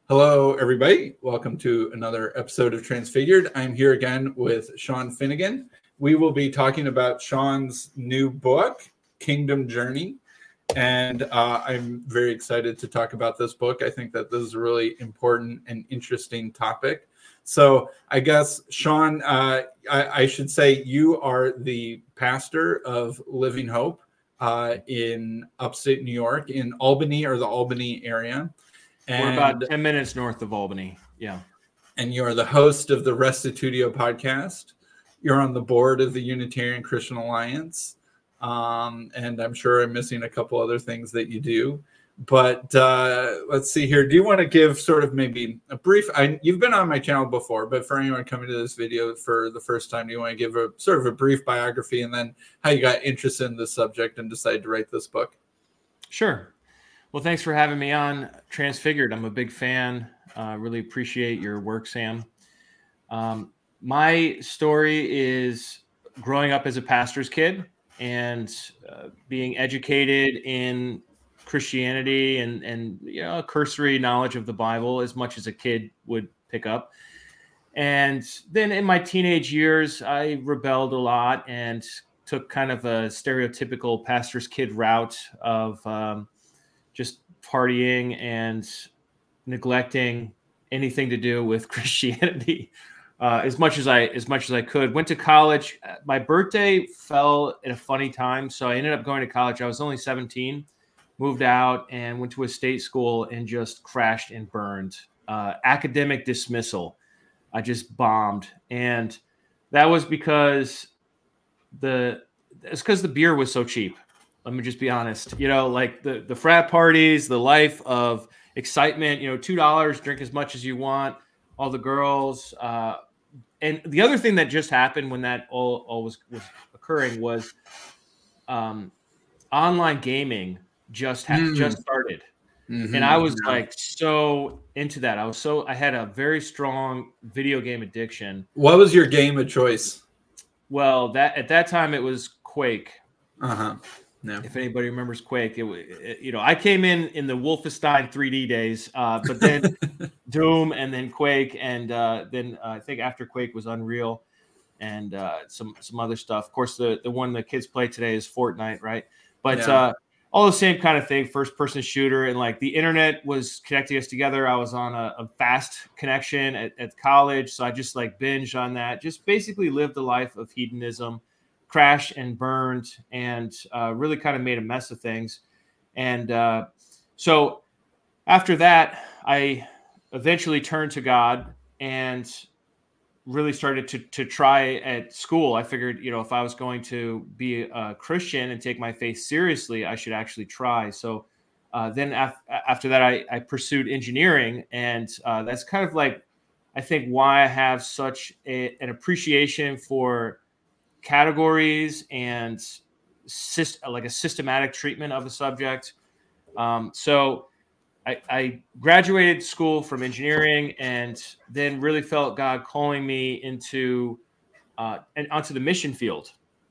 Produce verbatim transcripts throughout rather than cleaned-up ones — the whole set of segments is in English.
Hello, everybody. Welcome to another episode of Transfigured. I'm here again with Sean Finnegan. We will be talking about Sean's new book, Kingdom Journey. And uh, I'm very excited to talk about this book. I think that this is a really important and interesting topic. So I guess, Sean, uh, I, I should say you are the pastor of Living Hope uh, in upstate New York, in Albany or the Albany area. And, We're about ten minutes north of Albany. Yeah. And you're the host of the Restitutio podcast. You're on the board of the Unitarian Christian Alliance. Um, and I'm sure I'm missing a couple other things that you do. But uh, let's see here. Do you want to give sort of maybe a brief, I, you've been on my channel before, but for anyone coming to this video for the first time, do you want to give a sort of a brief biography and then how you got interested in this subject and decided to write this book? Sure. Well, thanks for having me on Transfigured. I'm a big fan. Uh, really appreciate your work, Sam. Um, my story is growing up as a pastor's kid and uh, being educated in Christianity and, and you know, a cursory knowledge of the Bible as much as a kid would pick up. And then in my teenage years, I rebelled a lot and took kind of a stereotypical pastor's kid route of um, just partying and neglecting anything to do with Christianity uh, as much as I as much as I could. Went to college. My birthday fell at a funny time, so I ended up going to college. I was only seventeen, moved out and went to a state school and just crashed and burned. Uh, academic dismissal. I just bombed, and that was because the it's because the beer was so cheap. Let me just be honest, you know, like the, the frat parties, the life of excitement, you know, two dollars, drink as much as you want, all the girls. Uh, and the other thing that just happened when that all, all was, was occurring was um, online gaming just had, mm. just started. Mm-hmm. And I was yeah. like so into that. I was so I had a very strong video game addiction. What was your game of choice? Well, that at that time it was Quake. Uh-huh. No. If anybody remembers Quake, it, it you know I came in in the Wolfenstein three D days, uh, but then Doom and then Quake, and uh, then uh, I think after Quake was Unreal and uh, some some other stuff. Of course, the the one the kids play today is Fortnite, right? But yeah. uh, all the same kind of thing, first person shooter, and like the internet was connecting us together. I was on a, a fast connection at, at college, so I just like binged on that. Just basically lived a life of hedonism. Crashed and burned and uh, really kind of made a mess of things. And uh, so after that, I eventually turned to God and really started to to try at school. I figured, you know, if I was going to be a Christian and take my faith seriously, I should actually try. So uh, then af- after that, I, I pursued engineering. And uh, that's kind of like, I think, why I have such a, an appreciation for categories and syst- like a systematic treatment of a subject. Um, so I, I graduated school from engineering and then really felt God calling me into uh, and onto the mission field,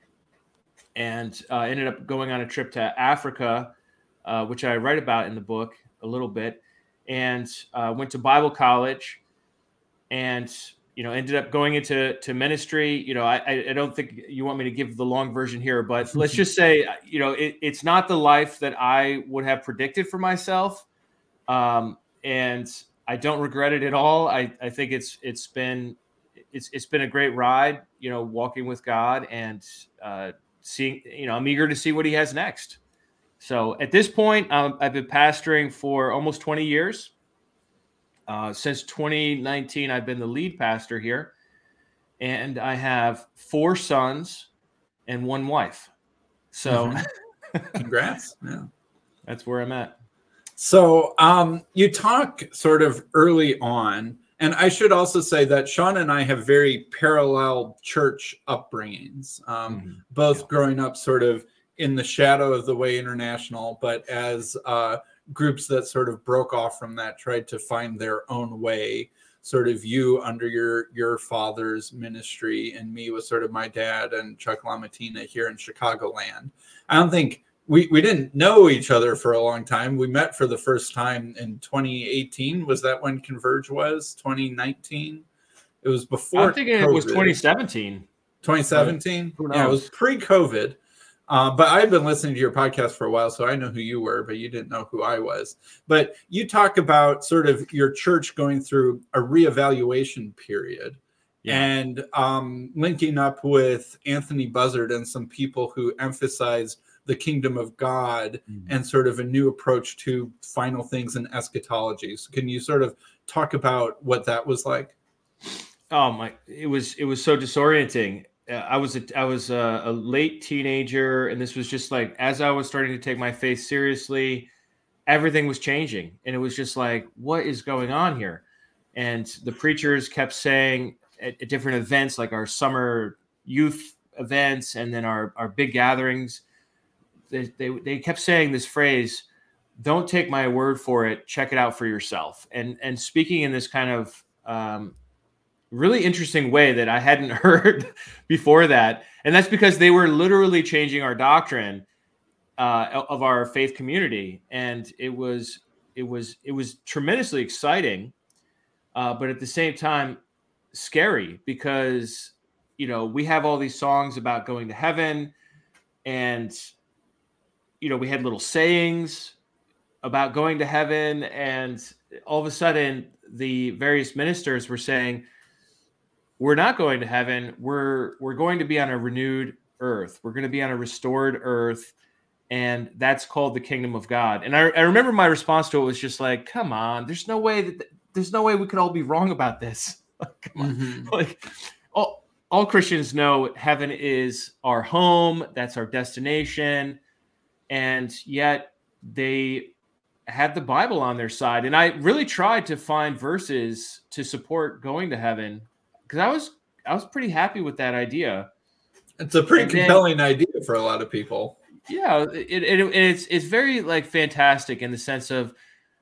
and uh, ended up going on a trip to Africa, uh, which I write about in the book a little bit, and uh, went to Bible college and you know, ended up going into to ministry. You know, I, I don't think you want me to give the long version here, but let's just say, you know, it, it's not the life that I would have predicted for myself. Um, and I don't regret it at all. I, I think it's, it's been, it's, it's been a great ride, you know, walking with God and uh, seeing, you know, I'm eager to see what he has next. So at this point, um, I've been pastoring for almost twenty years. Uh, since twenty nineteen, I've been the lead pastor here, and I have four sons and one wife. So, mm-hmm. Congrats! Yeah, that's where I'm at. So, um, you talk sort of early on, and I should also say that Sean and I have very parallel church upbringings, um, mm-hmm. both yeah. growing up sort of in the shadow of the Way International, but as uh, groups that sort of broke off from that, tried to find their own way, sort of you under your your father's ministry and me with sort of my dad and Chuck LaMattina here in Chicagoland. I don't think we we didn't know each other for a long time. We met for the first time in twenty eighteen. Was that when Converge was? twenty nineteen? It was before I'm thinking COVID. it was twenty seventeen. twenty seventeen? Who knows? Yeah, it was pre-COVID. Uh, but I've been listening to your podcast for a while, so I know who you were, but you didn't know who I was. But you talk about sort of your church going through a reevaluation period. Yeah. And um, linking up with Anthony Buzzard and some people who emphasize the kingdom of God mm-hmm. and sort of a new approach to final things and eschatology. So can you sort of talk about what that was like? Oh my! It was it was so disorienting. Uh, I was a, I was a, a late teenager, and this was just like as I was starting to take my faith seriously, everything was changing, and it was just like, what is going on here? And the preachers kept saying at, at different events, like our summer youth events, and then our our big gatherings, they they, they kept saying this phrase, "Don't take my word for it. Check it out for yourself." And and speaking in this kind of um, really interesting way that I hadn't heard before that. And that's because they were literally changing our doctrine uh, of our faith community. And it was, it was, it was tremendously exciting. Uh, but at the same time, scary because, you know, we have all these songs about going to heaven and, you know, we had little sayings about going to heaven. And all of a sudden the various ministers were saying, we're not going to heaven. We're we're going to be on a renewed earth. We're going to be on a restored earth, and that's called the kingdom of God. And I, I remember my response to it was just like, "Come on, there's no way that there's no way we could all be wrong about this." Come on, mm-hmm. like all all Christians know heaven is our home. That's our destination, and yet they had the Bible on their side. And I really tried to find verses to support going to heaven. Because I was I was pretty happy with that idea. It's a pretty and compelling then, idea for a lot of people. Yeah, it, it, it's it's very like fantastic in the sense of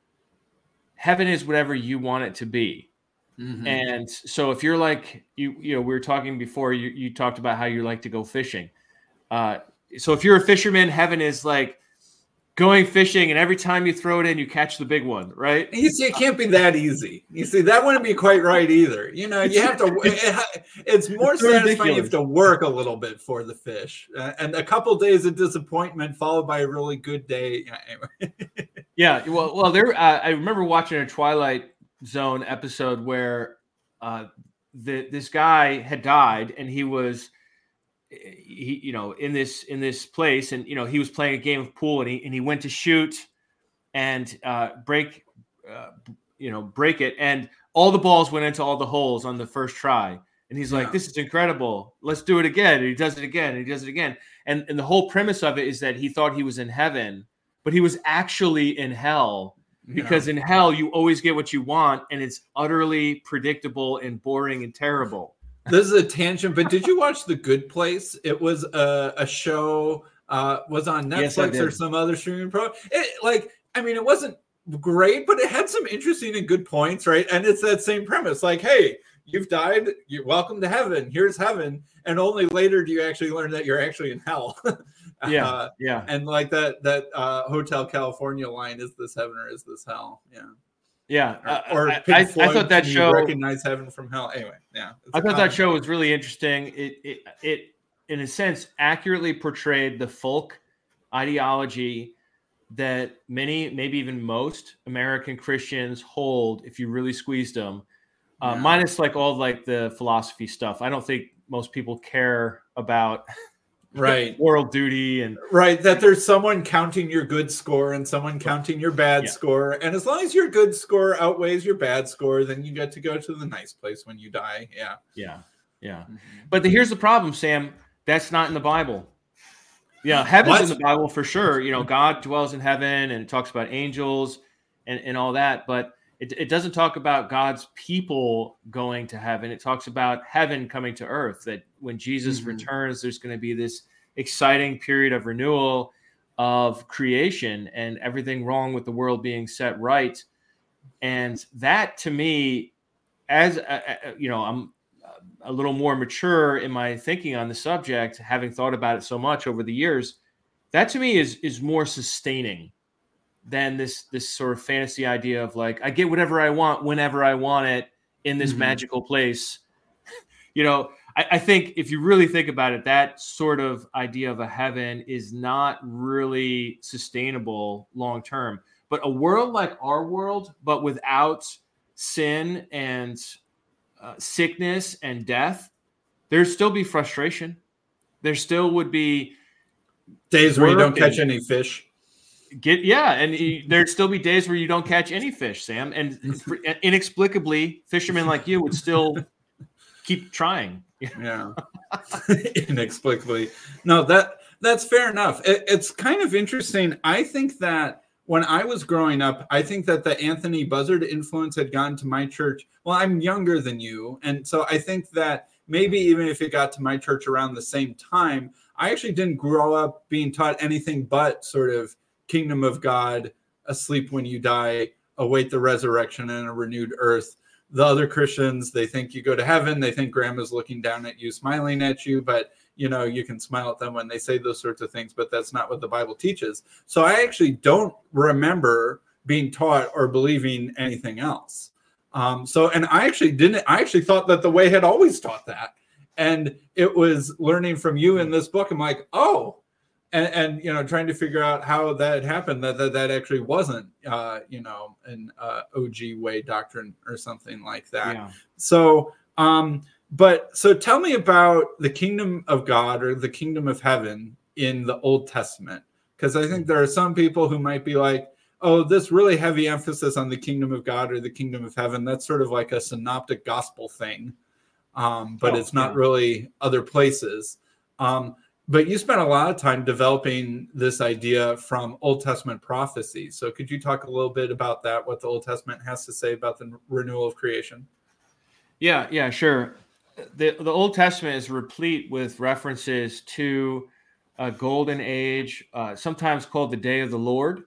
heaven is whatever you want it to be. Mm-hmm. And so if you're like you you know we were talking before you you talked about how you like to go fishing. Uh, so if you're a fisherman, heaven is like going fishing, and every time you throw it in, you catch the big one, right? You see, it can't be that easy. You see, that wouldn't be quite right either. You know, you have to. It, it's more it's satisfying. Ridiculous. You have to work a little bit for the fish, uh, and a couple days of disappointment followed by a really good day. Anyway. Yeah, well, well, there. Uh, I remember watching a Twilight Zone episode where uh, the this guy had died, and he was. He, you know, in this in this place, and you know, he was playing a game of pool, and he and he went to shoot and uh, break, uh, you know, break it, and all the balls went into all the holes on the first try. And he's like, yeah. "This is incredible. Let's do it again." And he does it again, and he does it again. And and the whole premise of it is that he thought he was in heaven, but he was actually in hell. Because yeah. in hell, you always get what you want, and it's utterly predictable and boring and terrible. This is a tangent, but did you watch The Good Place? It was a, a show, uh, was on Netflix yes, or some other streaming pro. It, like, I mean, it wasn't great, but it had some interesting and good points, right? And it's that same premise, like, hey, you've died, you're welcome to heaven. Here's heaven, and only later do you actually learn that you're actually in hell. yeah, uh, yeah. And like that that uh, Hotel California line, is this heaven or is this hell? Yeah. Yeah, uh, or, or I, I, I thought that show recognize heaven from hell. Anyway, yeah, I thought that show was really interesting. It, it, it, in a sense, accurately portrayed the folk ideology that many, maybe even most American Christians hold. If you really squeezed them, uh, yeah. minus like all like the philosophy stuff. I don't think most people care about. Right, moral duty and right that there's someone counting your good score and someone counting your bad yeah. score, and as long as your good score outweighs your bad score, then you get to go to the nice place when you die. Yeah, yeah, yeah. Mm-hmm. But the, here's the problem, Sam. That's not in the Bible. Yeah, heaven's what? in the Bible for sure. You know, God dwells in heaven, and it talks about angels and, and all that, but it, it doesn't talk about God's people going to heaven. It talks about heaven coming to earth, that when Jesus mm-hmm. returns, there's going to be this exciting period of renewal of creation and everything wrong with the world being set right. And that, to me, as a, you know, I'm a little more mature in my thinking on the subject, having thought about it so much over the years, that to me is is more sustaining than this this sort of fantasy idea of like, I get whatever I want whenever I want it in this mm-hmm. magical place. You know, I, I think if you really think about it, that sort of idea of a heaven is not really sustainable long term. But a world like our world, but without sin and uh, sickness and death, there'd still be frustration. There still would be days where you don't catch any fish. Get yeah, and he, there'd still be days where you don't catch any fish, Sam. And inexplicably, fishermen like you would still keep trying. Yeah, inexplicably. No, that that's fair enough. It, it's kind of interesting. I think that when I was growing up, I think that the Anthony Buzzard influence had gone to my church. Well, I'm younger than you, and so I think that maybe even if it got to my church around the same time, I actually didn't grow up being taught anything but sort of kingdom of God, asleep when you die, await the resurrection and a renewed earth. The other Christians, they think you go to heaven. They think grandma's looking down at you, smiling at you, but you know, you can smile at them when they say those sorts of things, but that's not what the Bible teaches. So I actually don't remember being taught or believing anything else. Um, so, and I actually didn't, I actually thought that the way had always taught that. And it was learning from you in this book. I'm like, oh, And, and, you know, trying to figure out how that happened, that that, that actually wasn't, uh, you know, an uh, O G way doctrine or something like that. Yeah. So, um, but so tell me about the kingdom of God or the kingdom of heaven in the Old Testament, because I think there are some people who might be like, oh, this really heavy emphasis on the kingdom of God or the kingdom of heaven, that's sort of like a synoptic gospel thing, um, but oh, it's not yeah. really other places. Um, But you spent a lot of time developing this idea from Old Testament prophecy. So could you talk a little bit about that, what the Old Testament has to say about the renewal of creation? Yeah, yeah, sure. The, the Old Testament is replete with references to a golden age, uh, sometimes called the day of the Lord.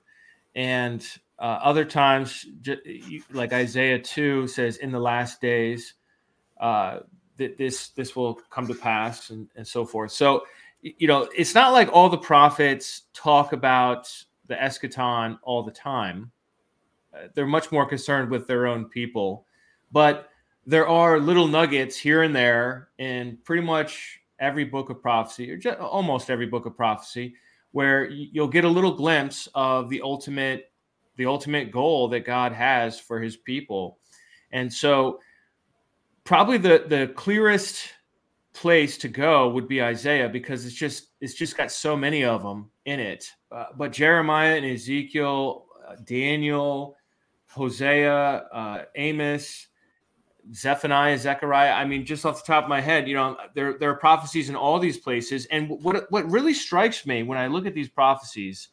And uh, other times, like Isaiah two says, in the last days, uh, that this, this will come to pass and, and so forth. So, you know, it's not like all the prophets talk about the eschaton all the time. Uh, they're much more concerned with their own people. But there are little nuggets here and there in pretty much every book of prophecy, or just almost every book of prophecy, where you'll get a little glimpse of the ultimate, the ultimate goal that God has for his people. And so probably the, the clearest place to go would be Isaiah, because it's just it's just got so many of them in it. Uh, but Jeremiah and Ezekiel, uh, Daniel, Hosea, uh, Amos, Zephaniah, Zechariah. I mean, just off the top of my head, you know, there there are prophecies in all these places. And what what really strikes me when I look at these prophecies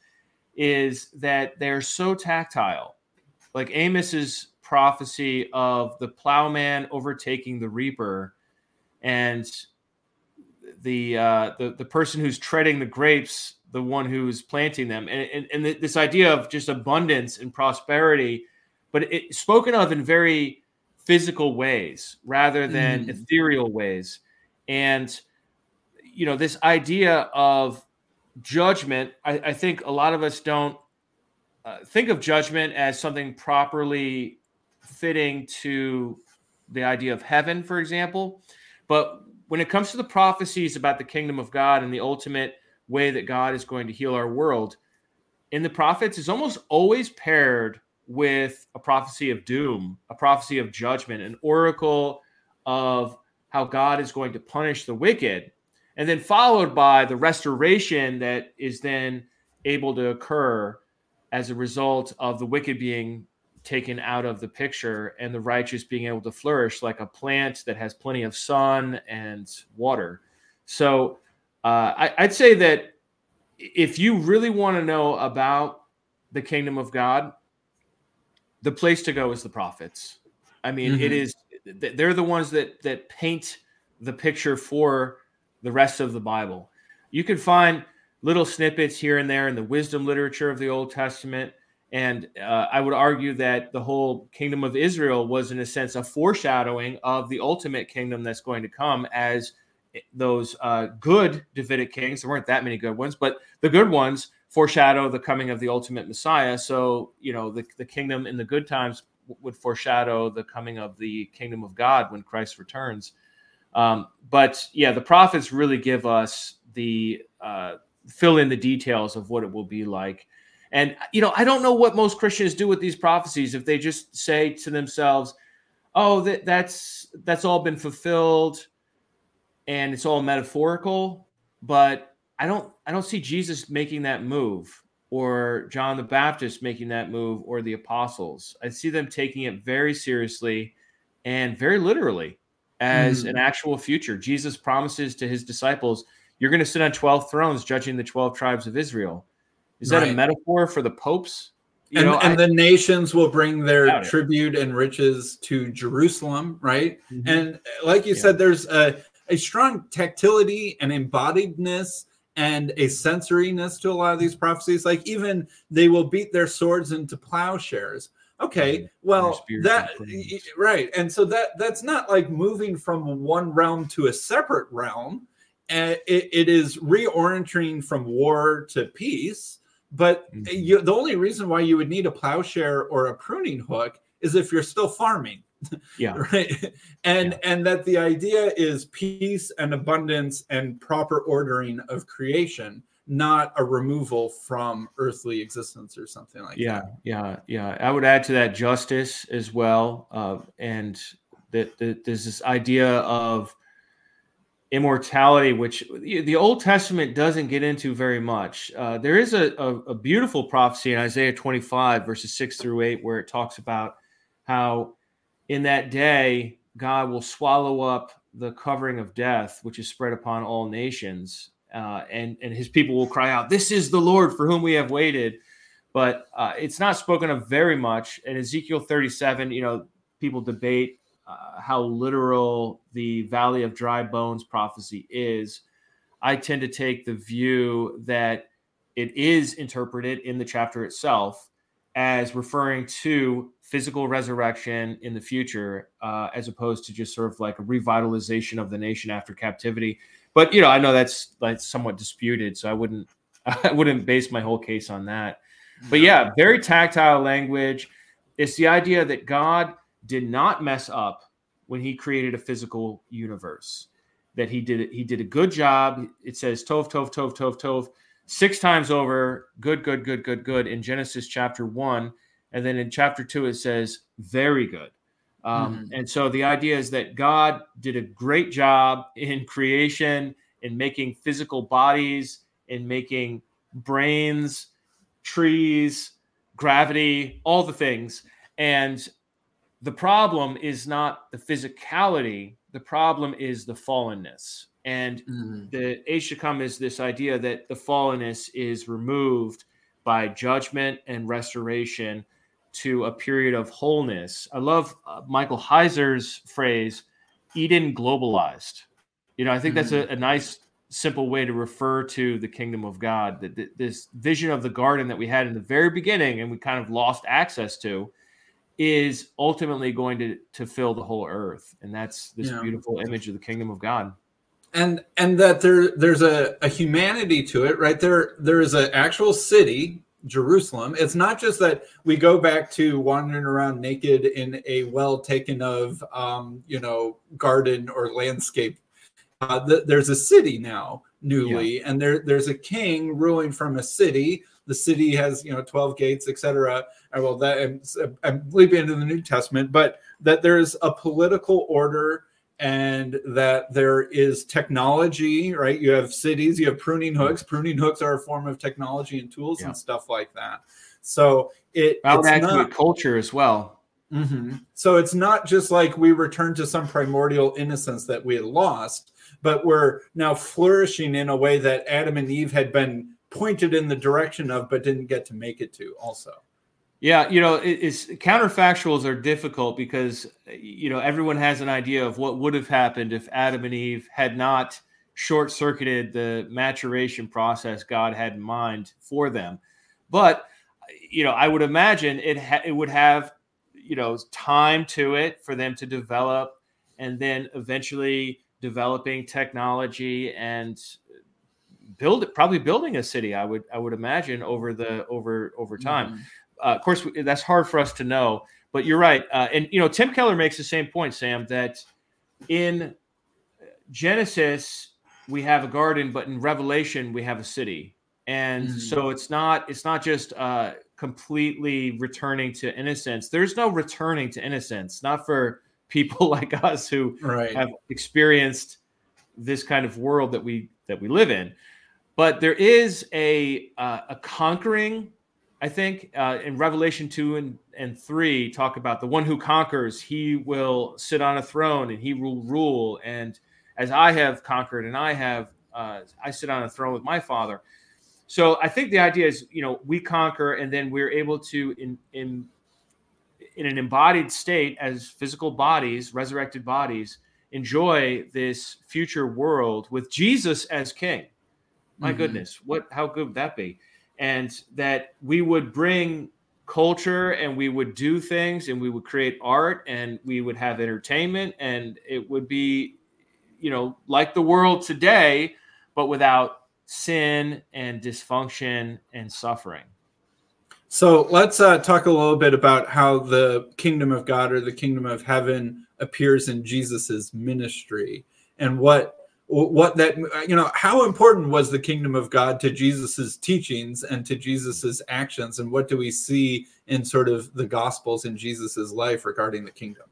is that they're so tactile. Like Amos's prophecy of the plowman overtaking the reaper, and the uh, the the person who's treading the grapes, the one who's planting them, and, and, and this idea of just abundance and prosperity, but it's spoken of in very physical ways rather than mm. ethereal ways. And, you know, this idea of judgment, I, I think a lot of us don't uh, think of judgment as something properly fitting to the idea of heaven, for example. But when it comes to the prophecies about the kingdom of God and the ultimate way that God is going to heal our world, in the prophets is almost always paired with a prophecy of doom, a prophecy of judgment, an oracle of how God is going to punish the wicked, and then followed by the restoration that is then able to occur as a result of the wicked being taken out of the picture and the righteous being able to flourish like a plant that has plenty of sun and water. So uh, I, I'd say that if you really want to know about the kingdom of God, the place to go is the prophets. I mean, mm-hmm. it is, they're the ones that, that paint the picture for the rest of the Bible. You can find little snippets here and there in the wisdom literature of the Old Testament. And uh, I would argue that the whole kingdom of Israel was, in a sense, a foreshadowing of the ultimate kingdom that's going to come as those uh, good Davidic kings, there weren't that many good ones, but the good ones foreshadow the coming of the ultimate Messiah. So, you know, the, the kingdom in the good times would foreshadow the coming of the kingdom of God when Christ returns. Um, but yeah, the prophets really give us the uh, fill in the details of what it will be like. And, you know, I don't know what most Christians do with these prophecies. If they just say to themselves, oh, that, that's that's all been fulfilled and it's all metaphorical. But I don't I don't see Jesus making that move, or John the Baptist making that move, or the apostles. I see them taking it very seriously and very literally as mm. an actual future. Jesus promises to his disciples, you're going to sit on twelve thrones judging the twelve tribes of Israel. Is that right. a metaphor for the popes? You and, know, and I, the nations will bring their tribute and riches to Jerusalem, right? Mm-hmm. And like you yeah. said, there's a, a strong tactility and embodiedness and a sensoriness to a lot of these prophecies. Like even they will beat their swords into plowshares. Okay, well, that right. And so that that's not like moving from one realm to a separate realm. And it, it is reorienting from war to peace. But mm-hmm. you, the only reason why you would need a plowshare or a pruning hook is if you're still farming. Yeah. Right. And yeah. and that the idea is peace and abundance and proper ordering of creation, not a removal from earthly existence or something like yeah, that. Yeah. Yeah. I would add to that justice as well. Uh, and that, that there's this idea of immortality, which the Old Testament doesn't get into very much. Uh, there is a, a, a beautiful prophecy in Isaiah twenty-five, verses six through eight, where it talks about how in that day, God will swallow up the covering of death, which is spread upon all nations. Uh, and, and his people will cry out, this is the Lord for whom we have waited. But uh, it's not spoken of very much. In Ezekiel thirty-seven, you know, people debate Uh, how literal the Valley of Dry Bones prophecy is. I tend to take the view that it is interpreted in the chapter itself as referring to physical resurrection in the future, uh, as opposed to just sort of like a revitalization of the nation after captivity. But, you know, I know that's like somewhat disputed, so I wouldn't, I wouldn't base my whole case on that. But yeah, very tactile language. It's the idea that God did not mess up when he created a physical universe, that he did he did a good job. It says tov, tov, tov, tov, tov, six times over, good, good, good, good, good in Genesis chapter one. And then in chapter two, it says very good. Um, mm-hmm. And so the idea is that God did a great job in creation, in making physical bodies, in making brains, trees, gravity, all the things. And the problem is not the physicality. The problem is the fallenness. And mm-hmm. the age to come is this idea that the fallenness is removed by judgment and restoration to a period of wholeness. I love uh, Michael Heiser's phrase, Eden globalized. You know, I think mm-hmm. that's a, a nice, simple way to refer to the kingdom of God, that, that this vision of the garden that we had in the very beginning and we kind of lost access to, is ultimately going to, to fill the whole earth. And that's this yeah. beautiful image of the kingdom of God. And and that there there's a, a humanity to it, right? There there is an actual city, Jerusalem. It's not just that we go back to wandering around naked in a well taken of um, you know, garden or landscape. Uh, th- there's a city now, newly, yeah. and there there's a king ruling from a city. The city has, you know, twelve gates, et cetera. Well, that I'm, I'm leaping into the New Testament, but that there's a political order and that there is technology, right? You have cities, you have pruning hooks. Pruning hooks are a form of technology and tools yeah. and stuff like that. So it, it's not culture as well. Mm-hmm. So it's not just like we return to some primordial innocence that we had lost, but we're now flourishing in a way that Adam and Eve had been pointed in the direction of, but didn't get to make it to also. Yeah, you know, it, it's counterfactuals are difficult because, you know, everyone has an idea of what would have happened if Adam and Eve had not short-circuited the maturation process God had in mind for them. But, you know, I would imagine it ha- it would have, you know, time to it for them to develop, and then eventually developing technology and build it, probably building a city. I would I would imagine over the over over time. Mm-hmm. Uh, of course, that's hard for us to know, but you're right. Uh, and you know, Tim Keller makes the same point, Sam, that in Genesis we have a garden, but in Revelation we have a city. And mm-hmm. so it's not it's not just uh, completely returning to innocence. There's no returning to innocence, not for people like us who right. have experienced this kind of world that we that we live in. But there is a uh, a conquering. I think uh, in Revelation two and, and three talk about the one who conquers. He will sit on a throne and he will rule. And as I have conquered and I have, uh, I sit on a throne with my Father. So I think the idea is, you know, we conquer and then we're able to, in in in an embodied state as physical bodies, resurrected bodies, enjoy this future world with Jesus as King. My mm-hmm. goodness, what? How good would that be? And that we would bring culture and we would do things and we would create art and we would have entertainment and it would be, you know, like the world today, but without sin and dysfunction and suffering. So let's uh, talk a little bit about how the kingdom of God or the kingdom of heaven appears in Jesus's ministry and what what that, you know, how important was the kingdom of God to Jesus's teachings and to Jesus's actions, and what do we see in sort of the Gospels in Jesus's life regarding the kingdom?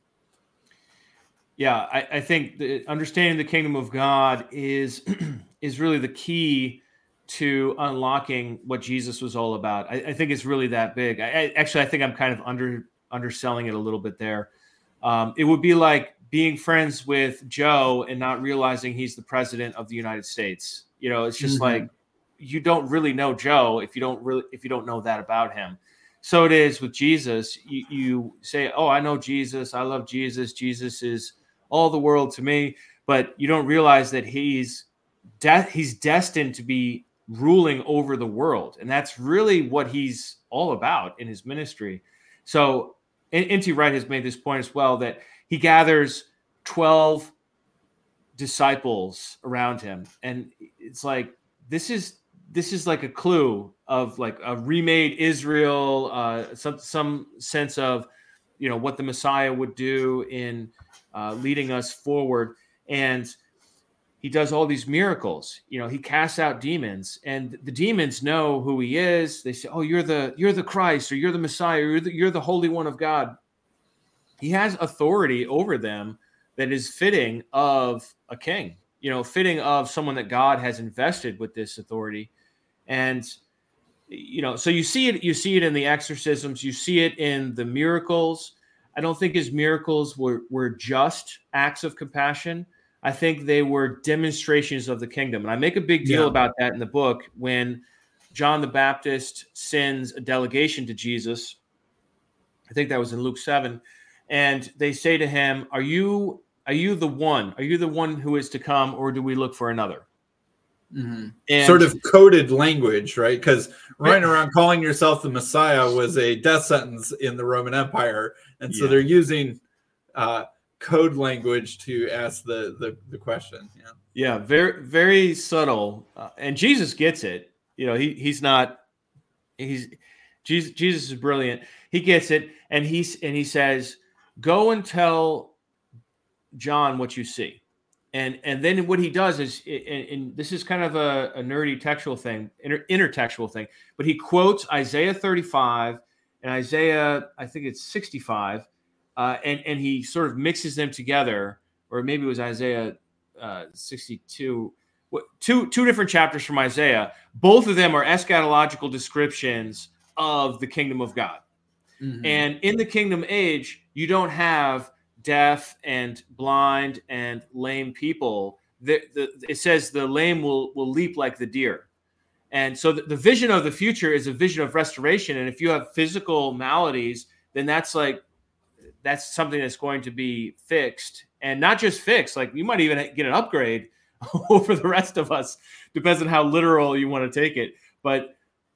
Yeah, I, I think the, understanding the kingdom of God is is really the key to unlocking what Jesus was all about. I, I think it's really that big. I, I actually I think I'm kind of under underselling it a little bit there. Um, it would be like being friends with Joe and not realizing he's the president of the United States. You know, it's just mm-hmm. like you don't really know Joe if you don't really if you don't know that about him. So it is with Jesus. You, you say, "Oh, I know Jesus. I love Jesus. Jesus is all the world to me," but you don't realize that he's de- he's destined to be ruling over the world, and that's really what he's all about in his ministry. So N T Wright has made this point as well, that he gathers twelve disciples around him. And it's like, this is, this is like a clue of like a remade Israel, uh, some, some sense of, you know, what the Messiah would do in uh, leading us forward. And he does all these miracles. You know, he casts out demons, and the demons know who he is. They say, "Oh, you're the you're the Christ, or you're the Messiah, or you're the, you're the Holy One of God." He has authority over them that is fitting of a king. You know, fitting of someone that God has invested with this authority. And you know, so you see it. You see it in the exorcisms. You see it in the miracles. I don't think his miracles were were just acts of compassion. I think they were demonstrations of the kingdom. And I make a big deal yeah. about that in the book when John the Baptist sends a delegation to Jesus. I think that was in Luke seven. And they say to him, are you, are you the one? Are you the one who is to come, or do we look for another? Mm-hmm. And, sort of coded language, right? Because running around calling yourself the Messiah was a death sentence in the Roman Empire. And so yeah. they're using uh, code language to ask the, the, the question. Yeah. Yeah. Very, very subtle. Uh, and Jesus gets it. You know, he he's not, he's, Jesus, Jesus is brilliant. He gets it. And he's, and he says, go and tell John what you see. And, and then what he does is, and, and this is kind of a, a nerdy textual thing, inter, intertextual thing, but he quotes Isaiah thirty-five and Isaiah, I think it's sixty-five. Uh, and, and he sort of mixes them together, or maybe it was Isaiah uh, sixty-two, two, two different chapters from Isaiah. Both of them are eschatological descriptions of the kingdom of God. Mm-hmm. And in the kingdom age, you don't have deaf and blind and lame people. The, the, it says the lame will, will leap like the deer. And so the, the vision of the future is a vision of restoration. And if you have physical maladies, then that's like, that's something that's going to be fixed, and not just fixed. Like you might even get an upgrade over the rest of us. Depends on how literal you want to take it. But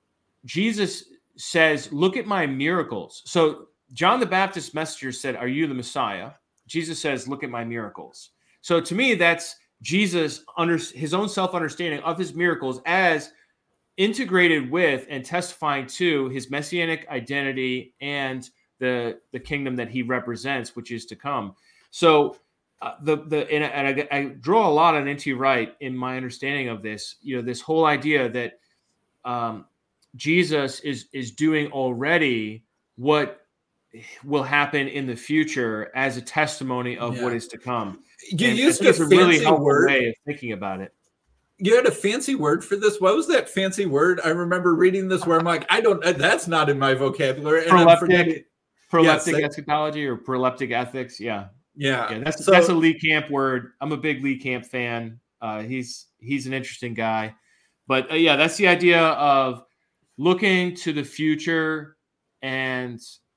Jesus says, look at my miracles. So John the Baptist messenger said, are you the Messiah? Jesus says, look at my miracles. So to me, that's Jesus, under his own self-understanding of his miracles as integrated with and testifying to his messianic identity and the, the kingdom that he represents, which is to come. So uh, the the and, and I, I draw a lot on N T Wright in my understanding of this. You know, this whole idea that um, Jesus is is doing already what will happen in the future as a testimony of yeah. what is to come. You and used a, a really helpful word. way of thinking about it. You had a fancy word for this. What was that fancy word? I remember reading this where I'm like, I don't, that's not in my vocabulary. And proleptic, proleptic yes, eschatology or proleptic ethics. Yeah. Yeah. yeah that's, so, that's a Lee Camp word. I'm a big Lee Camp fan. Uh, he's, he's an interesting guy, but uh, yeah, that's the idea of looking to the future and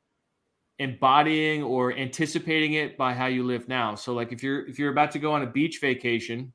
embodying or anticipating it by how you live now. So like if you're, if you're about to go on a beach vacation,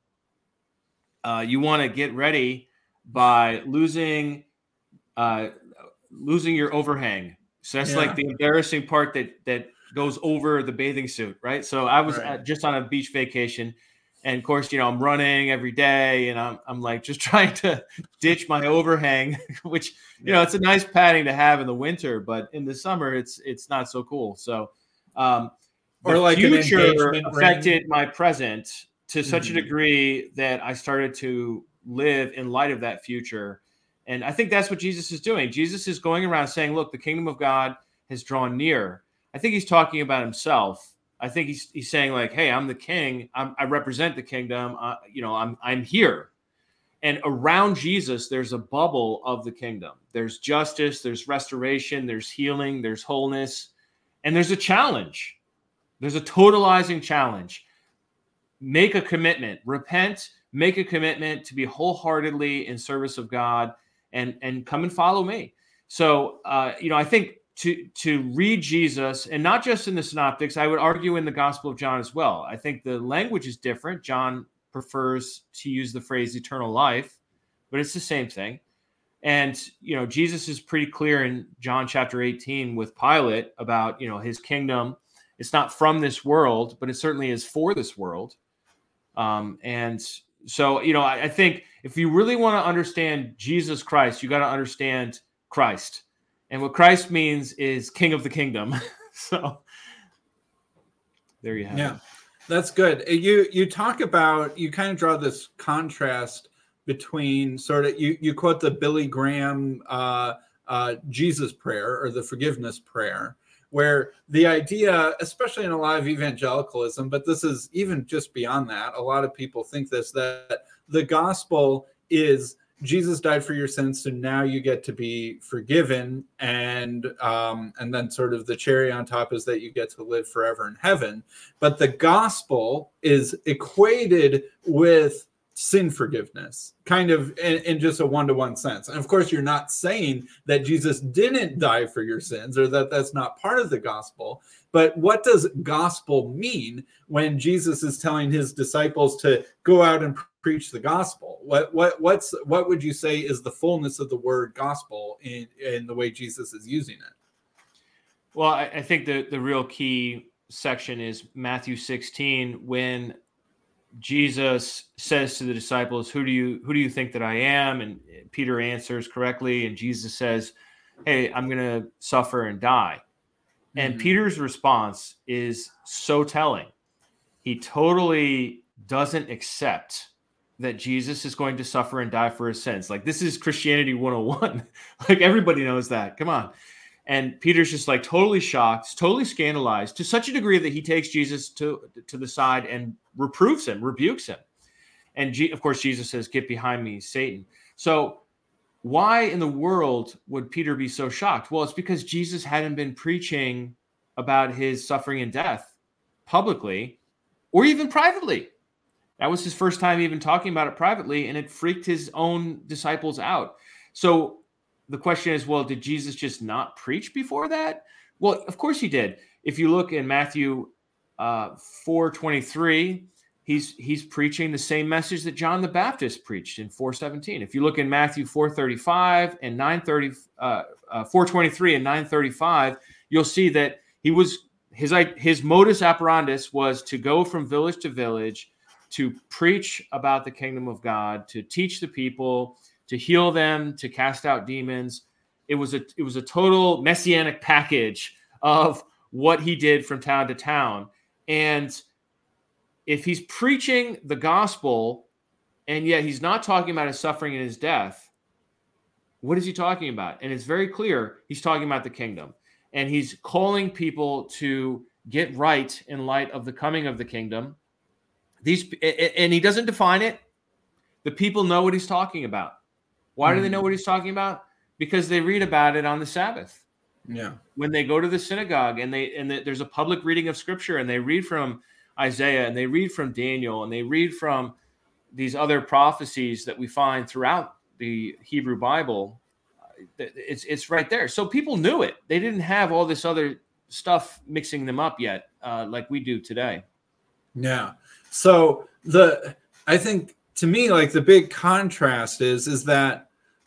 Uh, you want to get ready by losing uh, losing your overhang. So that's yeah. like the embarrassing part that that goes over the bathing suit, right? So I was right. just on a beach vacation, and of course, you know, I'm running every day, and I'm I'm like just trying to ditch my overhang, which you yeah. know it's a nice padding to have in the winter, but in the summer it's it's not so cool. So um, the or like future affected ring. my present to such mm-hmm. a degree that I started to live in light of that future. And I think that's what Jesus is doing. Jesus is going around saying, look, the kingdom of God has drawn near. I think he's talking about himself. I think he's he's saying like, hey, I'm the king. I'm, I represent the kingdom. Uh, you know, I'm I'm here. And around Jesus, there's a bubble of the kingdom. There's justice, there's restoration, there's healing, there's wholeness, and there's a challenge. There's a totalizing challenge. Make a commitment, repent, make a commitment to be wholeheartedly in service of God and, and come and follow me. So, uh, you know, I think to, to read Jesus, and not just in the synoptics, I would argue in the Gospel of John as well. I think the language is different. John prefers to use the phrase eternal life, but it's the same thing. And, you know, Jesus is pretty clear in John chapter eighteen with Pilate about, you know, his kingdom. It's not from this world, but it certainly is for this world. Um, and so, you know, I, I think if you really want to understand Jesus Christ, you got to understand Christ. And what Christ means is King of the Kingdom. So there you have yeah, it. That's good. You you talk about, you kind of draw this contrast between sort of, you, you quote the Billy Graham uh, uh, Jesus prayer or the forgiveness prayer, where the idea, especially in a lot of evangelicalism, but this is even just beyond that, a lot of people think this, that the gospel is Jesus died for your sins, so now you get to be forgiven, and um, and then sort of the cherry on top is that you get to live forever in heaven. But the gospel is equated with sin forgiveness, kind of in, in just a one-to-one sense. And of course, you're not saying that Jesus didn't die for your sins or that that's not part of the gospel. But what does gospel mean when Jesus is telling his disciples to go out and preach the gospel? What what what's what would you say is the fullness of the word gospel in, in the way Jesus is using it? Well, I, I think the, the real key section is Matthew sixteen, when Jesus says to the disciples, who do you who do you think that I am? And Peter answers correctly, and Jesus says, hey, I'm going to suffer and die. And mm-hmm. Peter's response is so telling. He totally doesn't accept that Jesus is going to suffer and die for his sins. Like, this is Christianity one oh one. Like, everybody knows that. Come on. And Peter's just like totally shocked, totally scandalized, to such a degree that he takes Jesus to, to the side and reproves him, rebukes him. And G- of course, Jesus says, get behind me, Satan. So why in the world would Peter be so shocked? Well, it's because Jesus hadn't been preaching about his suffering and death publicly or even privately. That was his first time even talking about it privately, and it freaked his own disciples out. So the question is, well, did Jesus just not preach before that? Well, of course he did. If you look in Matthew uh, four twenty-three, he's he's preaching the same message that John the Baptist preached in four seventeen. If you look in Matthew four thirty-five and nine thirty, uh, uh, four twenty-three and nine thirty-five, you'll see that he was his his modus operandus was to go from village to village, to preach about the kingdom of God, to teach the people, to heal them, to cast out demons. It was a it was a total messianic package of what he did from town to town. And if he's preaching the gospel and yet he's not talking about his suffering and his death, what is he talking about? And it's very clear he's talking about the kingdom. And he's calling people to get right in light of the coming of the kingdom. These and he doesn't define it. The people know what he's talking about. Why do they know what he's talking about? Because they read about it on the Sabbath. Yeah. When they go to the synagogue and they and the, there's a public reading of scripture and they read from Isaiah and they read from Daniel and they read from these other prophecies that we find throughout the Hebrew Bible, it's it's right there. So people knew it. They didn't have all this other stuff mixing them up yet, uh, like we do today. Yeah. So the I think to me, like the big contrast is is that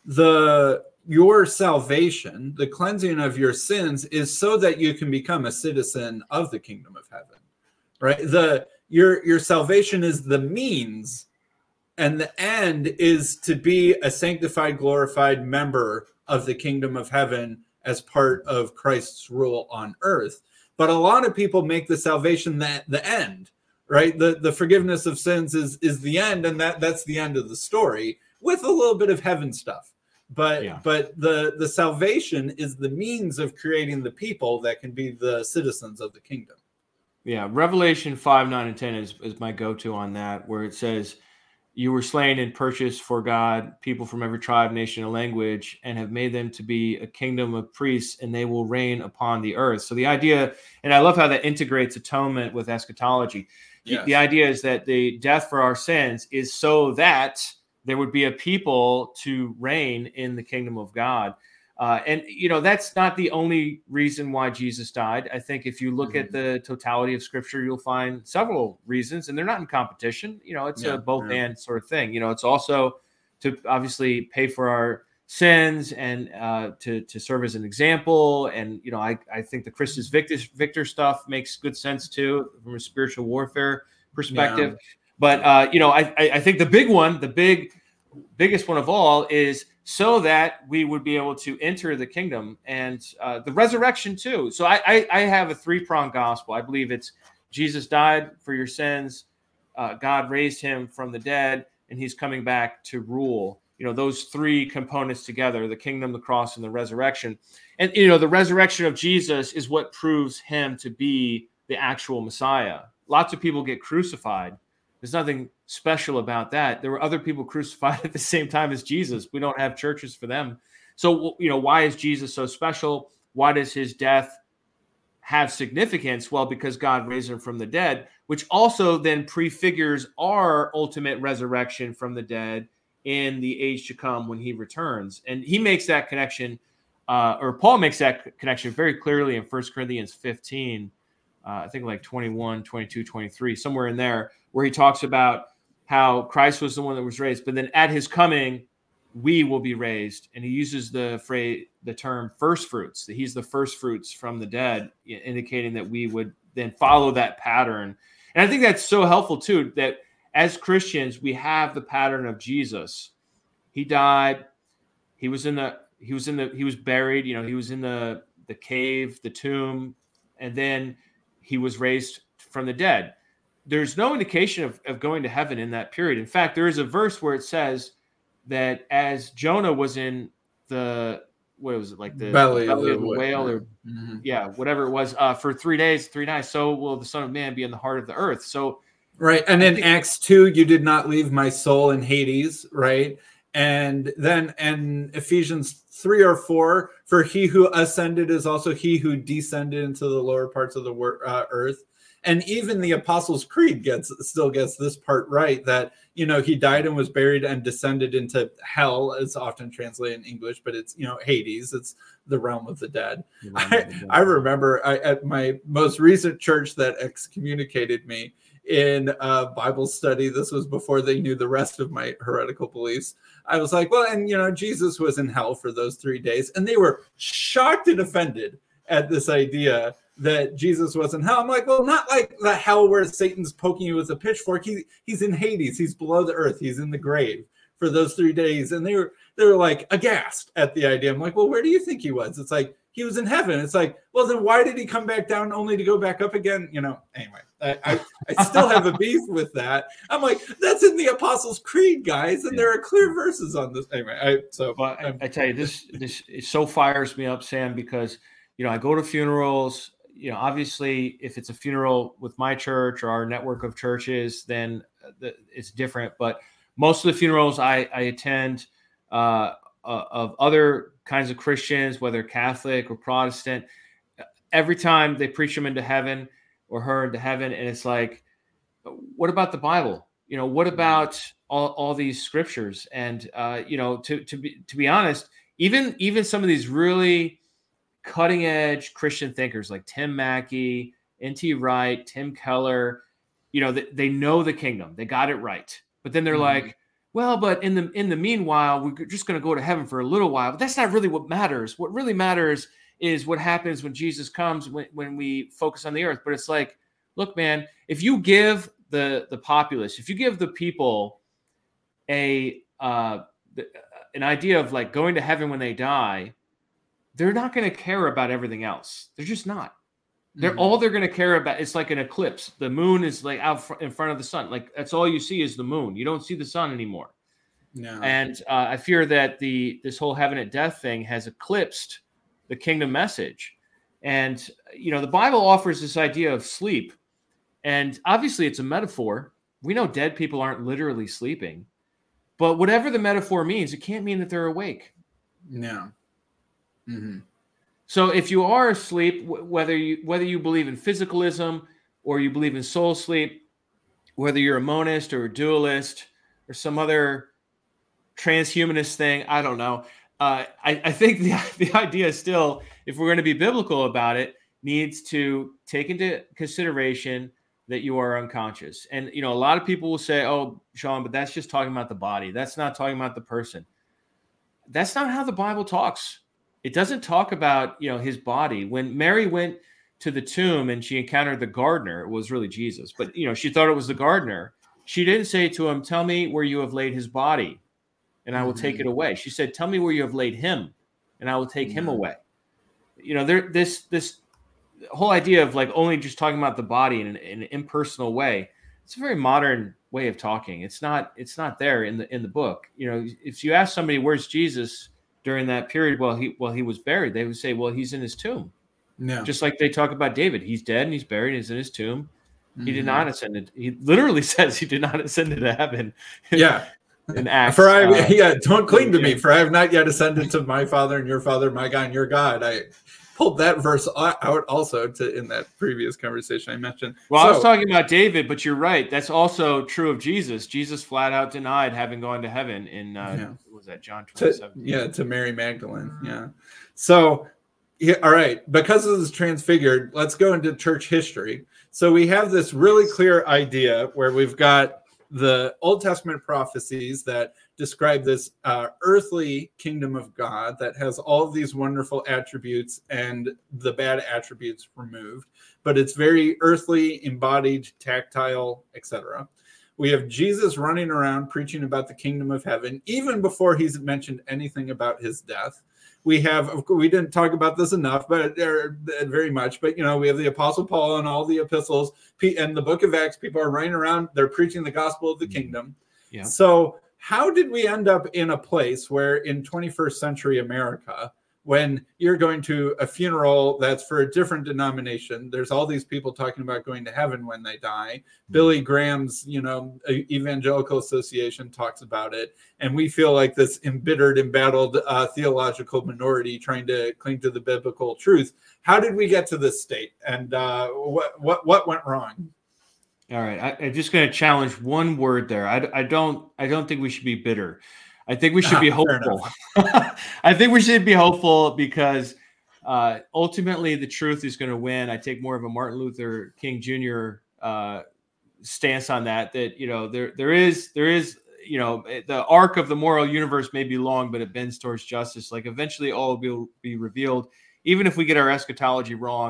the your salvation, the cleansing of your sins, is so that you can become a citizen of the kingdom of heaven, right? The your your salvation is the means, and the end is to be a sanctified, glorified member of the kingdom of heaven as part of Christ's rule on earth. But a lot of people make the salvation that the end, right? The the forgiveness of sins is is the end, and that that's the end of the story with a little bit of heaven stuff. But yeah. but the the salvation is the means of creating the people that can be the citizens of the kingdom. Yeah, Revelation five, nine, and ten is, is my go-to on that, where it says, "You were slain and purchased for God people from every tribe, nation, and language, and have made them to be a kingdom of priests, and they will reign upon the earth." So the idea, and I love how that integrates atonement with eschatology. Yes. The, the idea is that the death for our sins is so that there would be a people to reign in the kingdom of God. Uh, and, you know, that's not the only reason why Jesus died. I think if you look mm-hmm. at the totality of scripture, you'll find several reasons, and they're not in competition. You know, it's yeah, a both yeah. and sort of thing. You know, it's also to obviously pay for our sins and uh, to, to serve as an example. And, you know, I, I think the Christus Victor, Victor stuff makes good sense too, from a spiritual warfare perspective. Yeah. But, uh, you know, I, I think the big one, the big, biggest one of all is so that we would be able to enter the kingdom and uh, the resurrection too. So I, I, I have a three-pronged gospel. I believe it's Jesus died for your sins, uh, God raised him from the dead, and he's coming back to rule. You know, those three components together, the kingdom, the cross, and the resurrection. And, you know, the resurrection of Jesus is what proves him to be the actual Messiah. Lots of people get crucified. There's nothing special about that. There were other people crucified at the same time as Jesus. We don't have churches for them. So, you know, why is Jesus so special? Why does his death have significance? Well, because God raised him from the dead, which also then prefigures our ultimate resurrection from the dead in the age to come when he returns. And he makes that connection, uh, or Paul makes that connection very clearly in First Corinthians fifteen, uh, I think like twenty-one, twenty-two, twenty-three, somewhere in there, where he talks about how Christ was the one that was raised, but then at his coming, we will be raised. And he uses the phrase, the term first fruits, that he's the first fruits from the dead, indicating that we would then follow that pattern. And I think that's so helpful too, that as Christians, we have the pattern of Jesus. He died. He was in the, he was in the, he was buried, you know, he was in the, the cave, the tomb, and then he was raised from the dead. There's no indication of, of going to heaven in that period. In fact, there is a verse where it says that as Jonah was in the, what was it, like the belly, belly of the whale, or mm-hmm. yeah, whatever it was, uh, for three days, three nights, so will the Son of Man be in the heart of the earth. So, right. And in think- Acts two, you did not leave my soul in Hades, right? And then in Ephesians three or four, for he who ascended is also he who descended into the lower parts of the uh, earth. And even the Apostles' Creed gets still gets this part right, that, you know, he died and was buried and descended into hell, is often translated in English, but it's, you know, Hades. It's the realm of the dead. I, the dead. I remember I, at my most recent church that excommunicated me in a Bible study, this was before they knew the rest of my heretical beliefs. I was like, well, and, you know, Jesus was in hell for those three days. And they were shocked and offended at this idea that Jesus was in hell. I'm like, well, not like the hell where Satan's poking you with a pitchfork. He he's in Hades. He's below the earth. He's in the grave for those three days. And they were they were like aghast at the idea. I'm like, well, where do you think he was? It's like he was in heaven. It's like, well, then why did he come back down only to go back up again? You know, anyway, I, I, I still have a beef with that. I'm like, that's in the Apostles' Creed, guys, and yeah. there are clear verses on this. Anyway, I so well, I, I tell you, this this it so fires me up, Sam, because you know I go to funerals. You know, obviously, if it's a funeral with my church or our network of churches, then the, it's different. But most of the funerals I, I attend uh, uh, of other kinds of Christians, whether Catholic or Protestant, every time they preach them into heaven or her into heaven, and it's like, what about the Bible? You know, what about all, all these scriptures? And uh, you know, to to be to be honest, even even some of these really cutting edge Christian thinkers like Tim Mackey, N T Wright, Tim Keller, you know, they, they know the kingdom, they got it right. But then they're mm-hmm. like, well, but in the in the meanwhile, we're just going to go to heaven for a little while. But that's not really what matters. What really matters is what happens when Jesus comes, when, when we focus on the earth. But it's like, look, man, if you give the the populace, if you give the people a uh, an idea of like going to heaven when they die, they're not going to care about everything else. They're just not. They're mm-hmm. all they're going to care about. It's like an eclipse. The moon is like out fr- in front of the sun. Like that's all you see is the moon. You don't see the sun anymore. No. And uh, I fear that the this whole heaven and death thing has eclipsed the kingdom message. And you know, the Bible offers this idea of sleep, and obviously it's a metaphor. We know dead people aren't literally sleeping, but whatever the metaphor means, it can't mean that they're awake. No. Mm-hmm. So if you are asleep, whether you whether you believe in physicalism or you believe in soul sleep, whether you're a monist or a dualist or some other transhumanist thing, I don't know. Uh, I, I think the, the idea is still, if we're going to be biblical about it, needs to take into consideration that you are unconscious. And, you know, a lot of people will say, oh, Sean, but that's just talking about the body. That's not talking about the person. That's not how the Bible talks. It doesn't talk about, you know, his body. When Mary went to the tomb and she encountered the gardener, it was really Jesus, but, you know, she thought it was the gardener. She didn't say to him, tell me where you have laid his body and I will mm-hmm. take it away. She said, tell me where you have laid him and I will take mm-hmm. him away. You know, there, this, this whole idea of like only just talking about the body in an, in an impersonal way, it's a very modern way of talking. It's not, it's not there in the, in the book. You know, if you ask somebody, where's Jesus during that period while he while he was buried, they would say, well, he's in his tomb. No. Just like they talk about David. He's dead and he's buried and he's in his tomb. Mm-hmm. He did not ascend. He literally says he did not ascend into heaven. Yeah. In Acts. For I, uh, yeah, don't cling to me, for I have not yet ascended to my Father and your Father, my God and your God. I pulled that verse out also to in that previous conversation I mentioned. Well, so, I was talking about David, but you're right. That's also true of Jesus. Jesus flat out denied having gone to heaven in uh, yeah. what was that, John twenty-seven? To, yeah, to Mary Magdalene. Yeah. So, yeah, all right. Because this is transfigured, let's go into church history. So we have this really clear idea where we've got the Old Testament prophecies that describe this uh, earthly kingdom of God that has all of these wonderful attributes and the bad attributes removed, but it's very earthly, embodied, tactile, et cetera. We have Jesus running around preaching about the kingdom of heaven, even before he's mentioned anything about his death. We have, we didn't talk about this enough, but uh, very much, but, you know, we have the Apostle Paul and all the epistles and the book of Acts. People are running around. They're preaching the gospel of the kingdom. Yeah. So how did we end up in a place where in twenty-first century America, when you're going to a funeral that's for a different denomination, there's all these people talking about going to heaven when they die. Mm-hmm. Billy Graham's, you know, Evangelical Association talks about it. And we feel like this embittered, embattled uh, theological minority trying to cling to the biblical truth. How did we get to this state? And uh, what, what, what went wrong? All right. I, I'm just going to challenge one word there. I, I don't, I don't think we should be bitter. I think we should be hopeful. I think we should be hopeful because uh, ultimately the truth is going to win. I take more of a Martin Luther King Junior uh, stance on that, that, you know, there, there is, there is, you know, the arc of the moral universe may be long, but it bends towards justice. Like eventually all will be, be revealed. Even if we get our eschatology wrong,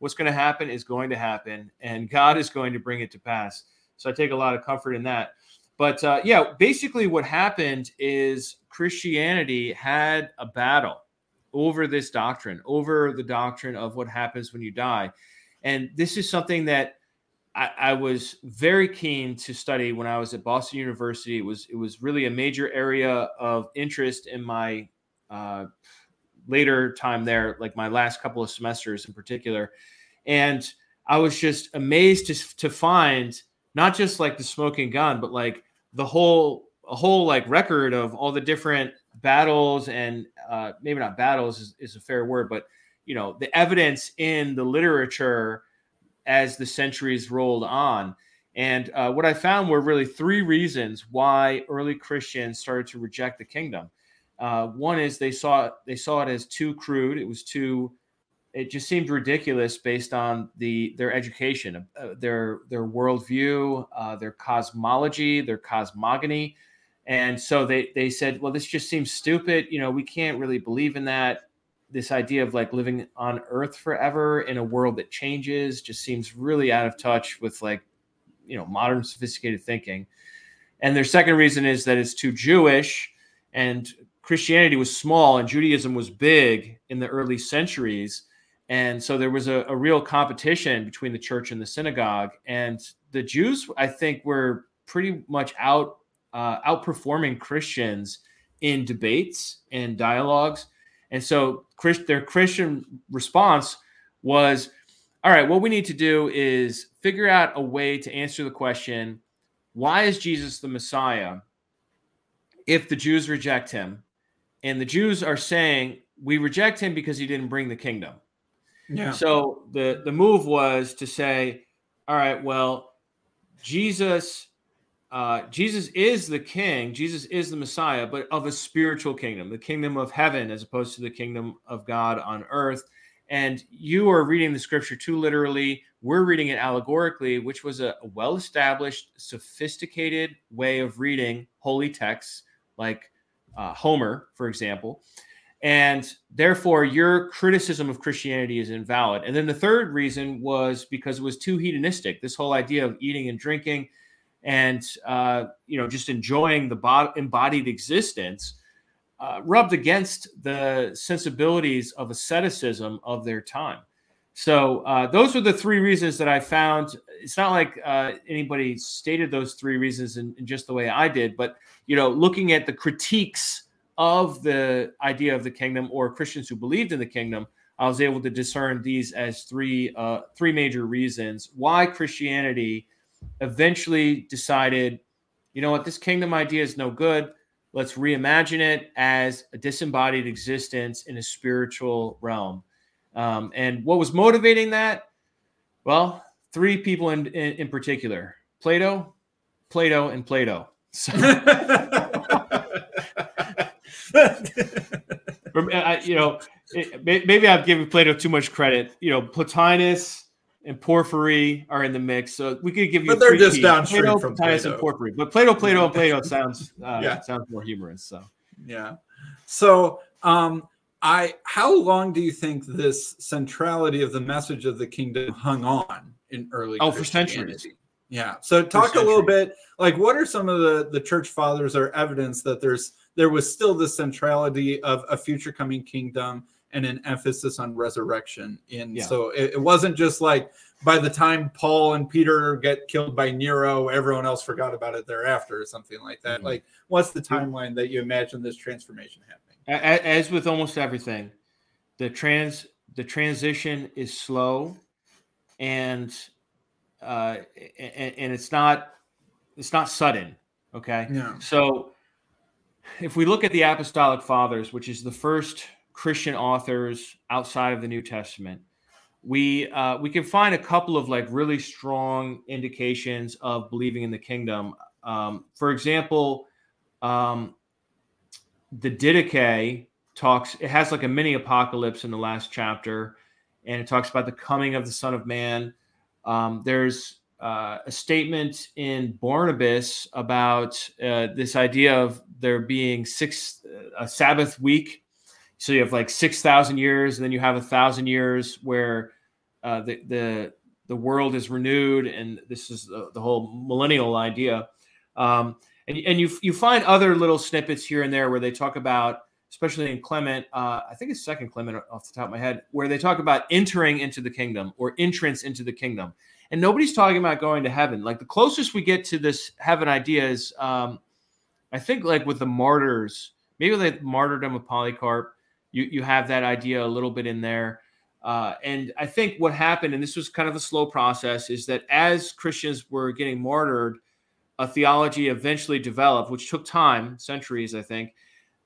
what's going to happen is going to happen, and God is going to bring it to pass. So I take a lot of comfort in that. But uh, yeah, basically what happened is Christianity had a battle over this doctrine, over the doctrine of what happens when you die. And this is something that I, I was very keen to study when I was at Boston University. It was, it was really a major area of interest in my uh, later time there, like my last couple of semesters in particular. And I was just amazed to, to find not just like the smoking gun, but like the whole, a whole like record of all the different battles and uh, maybe not battles is, is a fair word, but you know, the evidence in the literature as the centuries rolled on. And uh, what I found were really three reasons why early Christians started to reject the kingdom. Uh, one is they saw they saw it as too crude. It was too. It just seemed ridiculous based on the their education, uh, their their worldview, uh, their cosmology, their cosmogony, and so they they said, well, this just seems stupid. You know, we can't really believe in that. This idea of like living on Earth forever in a world that changes just seems really out of touch with like, you know, modern sophisticated thinking. And their second reason is that it's too Jewish, and Christianity was small and Judaism was big in the early centuries. And so there was a, a real competition between the church and the synagogue. And the Jews, I think, were pretty much out uh, outperforming Christians in debates and dialogues. And so Christ, their Christian response was, all right, what we need to do is figure out a way to answer the question, why is Jesus the Messiah if the Jews reject him? And the Jews are saying, we reject him because he didn't bring the kingdom. Yeah. So the, the move was to say, all right, well, Jesus, uh, Jesus is the king. Jesus is the Messiah, but of a spiritual kingdom, the kingdom of heaven, as opposed to the kingdom of God on earth. And you are reading the scripture too literally. We're reading it allegorically, which was a, a well-established, sophisticated way of reading holy texts, like uh, Homer, for example. And therefore, your criticism of Christianity is invalid. And then the third reason was because it was too hedonistic. This whole idea of eating and drinking and, uh, you know, just enjoying the bo- embodied existence uh, rubbed against the sensibilities of asceticism of their time. So uh, those were the three reasons that I found. It's not like uh, anybody stated those three reasons in, in just the way I did, but, you know, looking at the critiques of the idea of the kingdom or Christians who believed in the kingdom, I was able to discern these as three uh, three major reasons why Christianity eventually decided, you know what, this kingdom idea is no good. Let's reimagine it as a disembodied existence in a spiritual realm. Um, and what was motivating that? Well, three people in, in, in particular: Plato, Plato, and Plato. So, you know, it, maybe I've given Plato too much credit. You know, Plotinus and Porphyry are in the mix, so we could give you. But they're just keys. downstream Plato, from Plotinus, Plato. and Porphyry. But Plato, Plato, and Plato sounds uh, yeah. sounds more humorous. So yeah. So um, I, how long do you think this centrality of the message of the kingdom hung on in early? Oh, for centuries. Yeah. So talk a little bit, like, what are some of the, the church fathers or evidence that there's there was still this centrality of a future coming kingdom and an emphasis on resurrection? In yeah. So it, it wasn't just like by the time Paul and Peter get killed by Nero, everyone else forgot about it thereafter or something like that. Mm-hmm. Like, what's the timeline that you imagine this transformation happening? As with almost everything, the trans the transition is slow, and uh, and, and it's not it's not sudden. Okay, yeah. So if we look at the Apostolic Fathers, which is the first Christian authors outside of the New Testament, we uh, we can find a couple of like really strong indications of believing in the kingdom. Um, for example, um, the Didache talks, it has like a mini apocalypse in the last chapter, and it talks about the coming of the Son of Man. Um, there's uh, a statement in Barnabas about uh, this idea of there being six, a Sabbath week. So you have like six thousand years, and then you have a thousand years where uh, the the the world is renewed, and this is the, the whole millennial idea. Um, and and you you find other little snippets here and there where they talk about, especially in Clement, uh, I think it's Second Clement off the top of my head, where they talk about entering into the kingdom or entrance into the kingdom. And nobody's talking about going to heaven. Like the closest we get to this heaven idea is, um, I think, like with the martyrs, maybe the martyrdom of Polycarp, you, you have that idea a little bit in there. Uh, and I think what happened, and this was kind of a slow process, is that as Christians were getting martyred, a theology eventually developed, which took time, centuries, I think,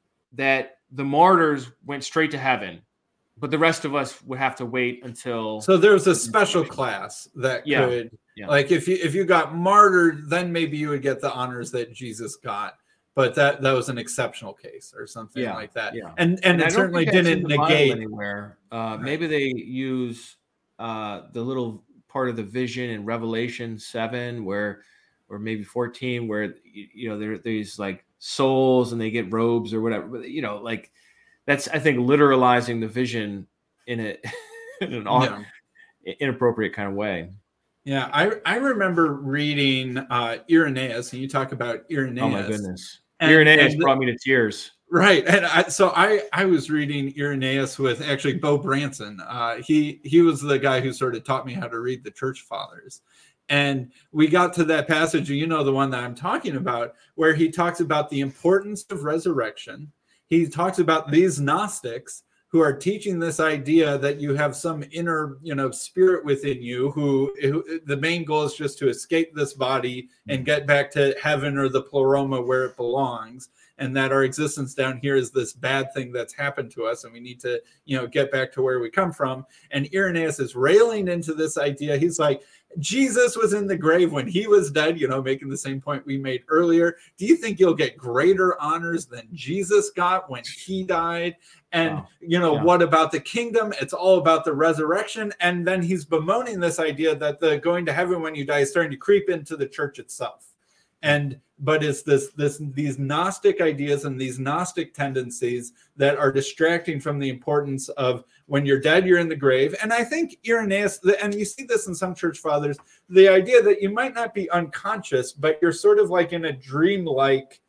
that the martyrs went straight to heaven, but the rest of us would have to wait until. So there was a special class that yeah. could, yeah. like, if you if you got martyred, then maybe you would get the honors that Jesus got. But that that was an exceptional case or something yeah. like that. Yeah. And and, and it certainly didn't negate anywhere. Uh, right. Maybe they use uh, the little part of the vision in Revelation seven, where, or maybe fourteen, where you know there there's like souls and they get robes or whatever. But you know, like that's I think literalizing the vision in a in an odd, yeah. inappropriate kind of way. Yeah, I I remember reading uh, Irenaeus, and you talk about Irenaeus. Oh my goodness. And, Irenaeus and, brought me to tears. Right. And I, so I, I was reading Irenaeus with actually Bo Branson. Uh, he, he was the guy who sort of taught me how to read the church fathers. And we got to that passage, you know, the one that I'm talking about, where he talks about the importance of resurrection. He talks about these Gnostics who are teaching this idea that you have some inner, you know, spirit within you who, who the main goal is just to escape this body and get back to heaven or the pleroma where it belongs. And that our existence down here is this bad thing that's happened to us. And we need to, you know, get back to where we come from. And Irenaeus is railing into this idea. He's like, Jesus was in the grave when he was dead, you know, making the same point we made earlier. Do you think you'll get greater honors than Jesus got when he died? And, wow. you know, yeah. what about the kingdom? It's all about the resurrection. And then he's bemoaning this idea that the going to heaven when you die is starting to creep into the church itself. And but it's this this these Gnostic ideas and these Gnostic tendencies that are distracting from the importance of when you're dead, you're in the grave. And I think Irenaeus, and you see this in some church fathers, the idea that you might not be unconscious, but you're sort of like in a dreamlike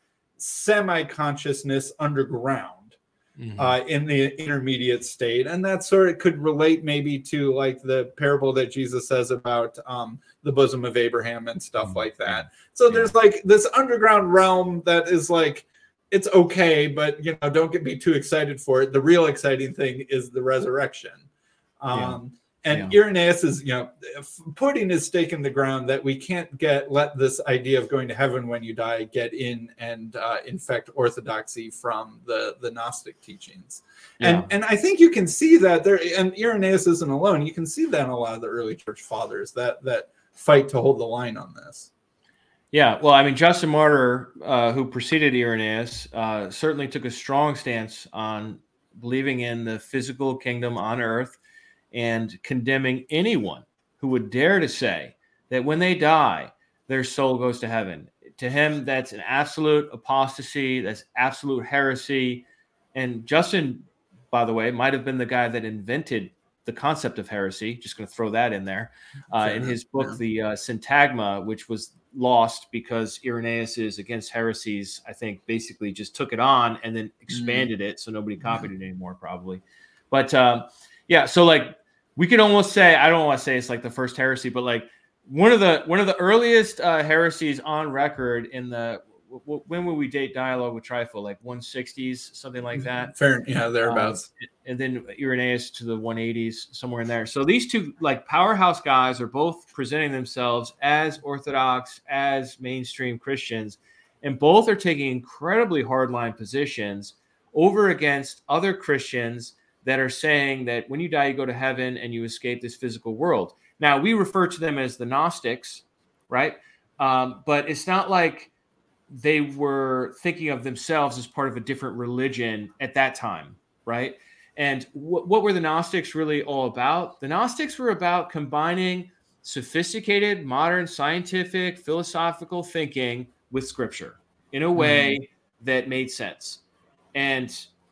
semi-consciousness underground. Mm-hmm. Uh, in the intermediate state. And that sort of could relate maybe to like the parable that Jesus says about um, the bosom of Abraham and stuff mm-hmm. like that. So yeah. there's like this underground realm that is like, it's okay, but you know, don't get me too excited for it. The real exciting thing is the resurrection. Um, yeah. And yeah. Irenaeus is, you know, putting his stake in the ground that we can't get, let this idea of going to heaven when you die get in and uh, infect orthodoxy from the, the Gnostic teachings. Yeah. And and I think you can see that there, and Irenaeus isn't alone. You can see that in a lot of the early church fathers that, that fight to hold the line on this. Yeah, well, I mean, Justin Martyr, uh, who preceded Irenaeus, uh, certainly took a strong stance on believing in the physical kingdom on earth, and condemning anyone who would dare to say that when they die, their soul goes to heaven. To him, that's an absolute apostasy. That's absolute heresy. And Justin, by the way, might have been the guy that invented the concept of heresy. Just going to throw that in there. Uh, sure, in his book, yeah. the uh, Syntagma, which was lost because Irenaeus is against heresies, I think basically just took it on and then expanded mm. it. So nobody copied yeah. it anymore, probably. But um, yeah, so like we could almost say, I don't want to say it's like the first heresy, but like one of the one of the earliest uh, heresies on record in the w- w- when would we date Dialogue with Trifle, like one sixties, something like that. Fair, yeah, thereabouts. Um, and then Irenaeus to the one eighties, somewhere in there. So these two like powerhouse guys are both presenting themselves as Orthodox, as mainstream Christians, and both are taking incredibly hardline positions over against other Christians that are saying that when you die, you go to heaven and you escape this physical world. Now, we refer to them as the Gnostics, right? Um, but it's not like they were thinking of themselves as part of a different religion at that time, right? And w- what were the Gnostics really all about? The Gnostics were about combining sophisticated, modern, scientific, philosophical thinking with Scripture in a way mm. that made sense. And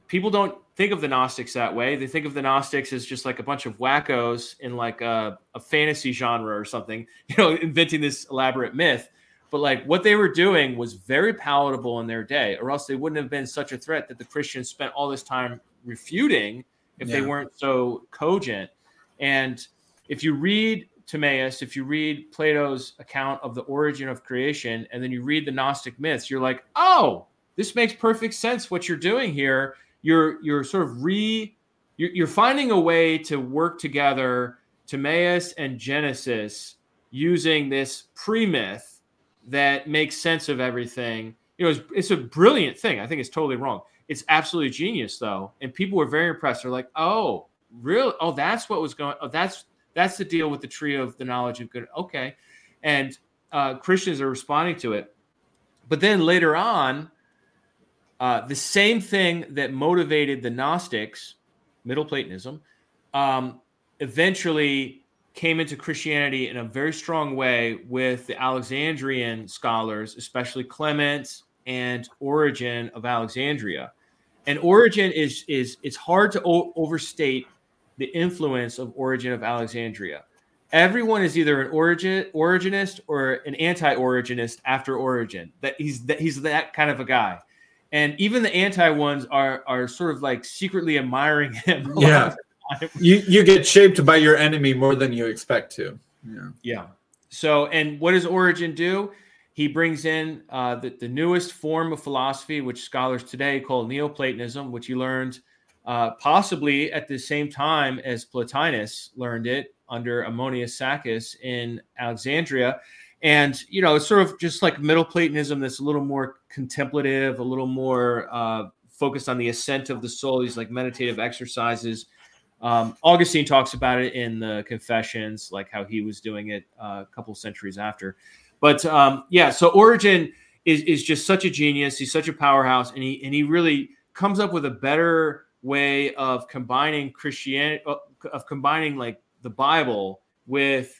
people don't think of the Gnostics that way. They think of the Gnostics as just like a bunch of wackos in like a, a fantasy genre or something, you know, inventing this elaborate myth. But like what they were doing was very palatable in their day, or else they wouldn't have been such a threat that the Christians spent all this time refuting if yeah. they weren't so cogent. And if you read Timaeus, if you read Plato's account of the origin of creation, and then you read the Gnostic myths, you're like, oh, this makes perfect sense what you're doing here. You're you're sort of re you're, you're finding a way to work together Timaeus and Genesis using this pre-myth that makes sense of everything. You know, it's, it's a brilliant thing. I think it's totally wrong. It's absolutely genius, though, and people were very impressed. They're like, "Oh, really? Oh, that's what was going. Oh, that's that's the deal with the tree of the knowledge of good." Okay, and uh, Christians are responding to it, but then later on. Uh, the same thing that motivated the Gnostics, Middle Platonism, um, eventually came into Christianity in a very strong way with the Alexandrian scholars, especially Clement and Origen of Alexandria. And Origen is is it's hard to o- overstate the influence of Origen of Alexandria. Everyone is either an origin Origenist or an anti-Origenist after Origen. That he's that he's that kind of a guy. And even the anti ones are are sort of like secretly admiring him. Yeah, you you get shaped by your enemy more than you expect to. Yeah, yeah. So, and what does Origen do? He brings in uh, the the newest form of philosophy, which scholars today call Neoplatonism, which he learned uh, possibly at the same time as Plotinus learned it under Ammonius Saccas in Alexandria. And, you know, it's sort of just like Middle Platonism that's a little more contemplative, a little more uh, focused on the ascent of the soul, these like meditative exercises. Um, Augustine talks about it in the Confessions, like how he was doing it uh, a couple centuries after. But um, yeah, so Origen is is just such a genius. He's such a powerhouse, and he and he really comes up with a better way of combining Christianity, of combining like the Bible with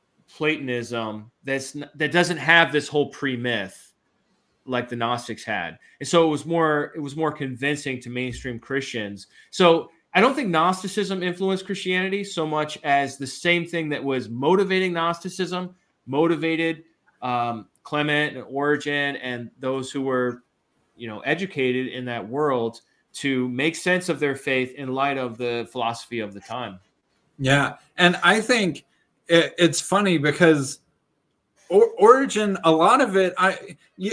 Platonism that's that doesn't have this whole pre-myth like the Gnostics had. And so it was more it was more convincing to mainstream Christians. So I don't think Gnosticism influenced Christianity so much as the same thing that was motivating Gnosticism motivated um, Clement and Origen and those who were, you know, educated in that world to make sense of their faith in light of the philosophy of the time. Yeah, and I think it, it's funny because or, Origen, a lot of it, I you,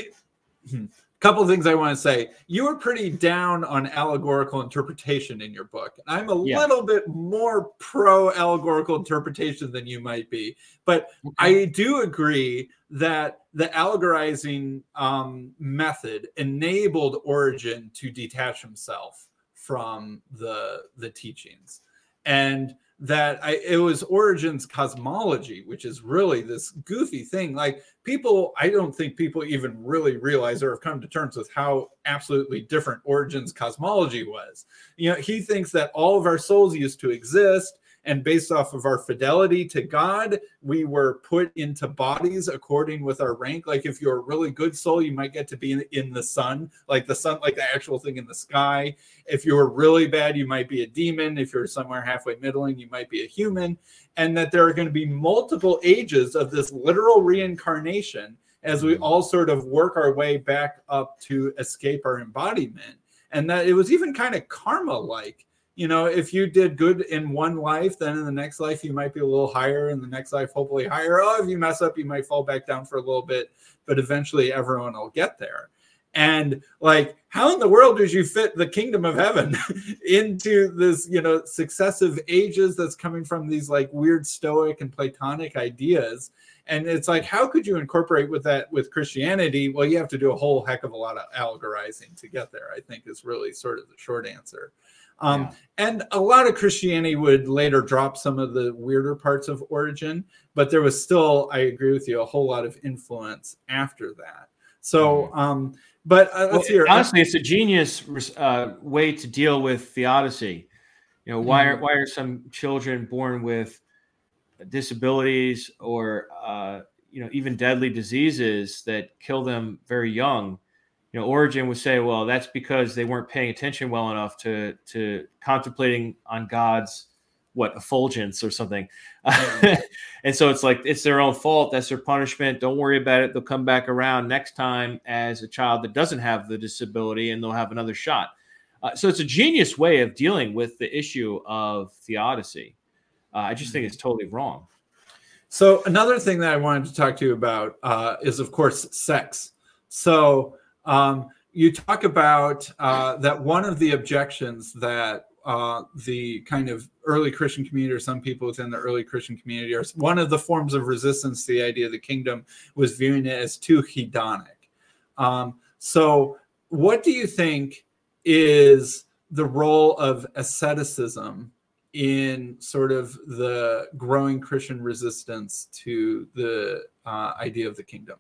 couple of things I want to say. You were pretty down on allegorical interpretation in your book. And I'm a yeah. little bit more pro allegorical interpretation than you might be. But okay. I do agree that the allegorizing um, method enabled Origen to detach himself from the, the teachings. And that I, it was Origen's cosmology, which is really this goofy thing. Like people, I don't think people even really realize or have come to terms with how absolutely different Origen's cosmology was. You know, he thinks that all of our souls used to exist, and based off of our fidelity to God, we were put into bodies according with our rank. Like if you're a really good soul, you might get to be in, in the sun, like the sun, like the actual thing in the sky. If you were really bad, you might be a demon. If you're somewhere halfway middling, you might be a human. And that there are going to be multiple ages of this literal reincarnation as we all sort of work our way back up to escape our embodiment. And that it was even kind of karma-like. You know, if you did good in one life, then in the next life, you might be a little higher. In the next life, hopefully higher. Oh, if you mess up, you might fall back down for a little bit, but eventually everyone will get there. And like, how in the world did you fit the kingdom of heaven into this, you know, successive ages that's coming from these like weird Stoic and Platonic ideas? And it's like, how could you incorporate with that with Christianity? Well, you have to do a whole heck of a lot of allegorizing to get there, I think is really sort of the short answer. Um, yeah. And a lot of Christianity would later drop some of the weirder parts of Origen, but there was still, I agree with you, a whole lot of influence after that. So, um, but uh, let's well, hear. Honestly, it's a genius uh, way to deal with theodicy. You know, why are, why are some children born with disabilities or, uh, you know, even deadly diseases that kill them very young? you know, Origen would say, well, that's because they weren't paying attention well enough to to contemplating on God's what effulgence or something. Yeah. And so it's like, it's their own fault. That's their punishment. Don't worry about it. They'll come back around next time as a child that doesn't have the disability, and they'll have another shot. Uh, so it's a genius way of dealing with the issue of theodicy. Uh, I just think it's totally wrong. So another thing that I wanted to talk to you about uh, is, of course, sex. So um, you talk about uh, that one of the objections that uh, the kind of early Christian community, or some people within the early Christian community, or one of the forms of resistance to the idea of the kingdom, was viewing it as too hedonic. Um, so what do you think is the role of asceticism in sort of the growing Christian resistance to the uh, idea of the kingdom?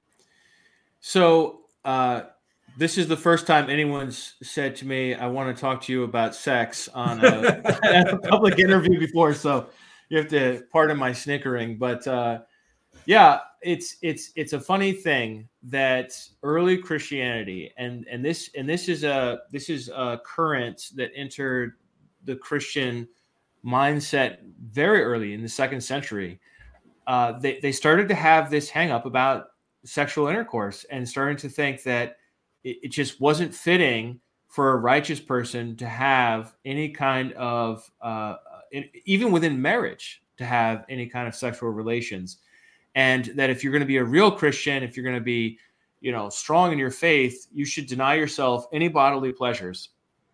So uh, this is the first time anyone's said to me, I want to talk to you about sex on a, a public interview before. So you have to pardon my snickering. But uh, yeah, it's it's it's a funny thing that early Christianity, and and this and this is a this is a current that entered the Christian mindset very early in the second century. Uh, they they started to have this hang up about sexual intercourse, and starting to think that it, it just wasn't fitting for a righteous person to have any kind of uh, in, even within marriage to have any kind of sexual relations. And that if you're going to be a real Christian, if you're going to be, you know, strong in your faith, you should deny yourself any bodily pleasures.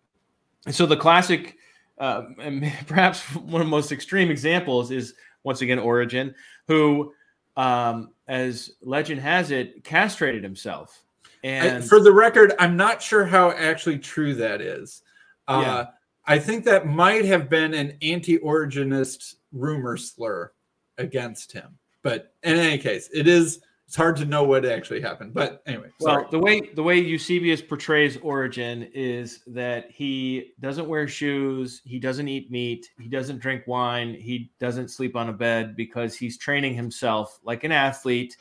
And so the classic, uh, and perhaps one of the most extreme examples is, once again, Origen, who, um, as legend has it, castrated himself. And I, for the record, I'm not sure how actually true that is. Uh, yeah. I think that might have been an anti-Origenist rumor slur against him. But in any case, it is, it's hard to know what actually happened. But anyway, sorry. Well, the way the way Eusebius portrays Origen is that he doesn't wear shoes, he doesn't eat meat, he doesn't drink wine, he doesn't sleep on a bed, because he's training himself like an athlete.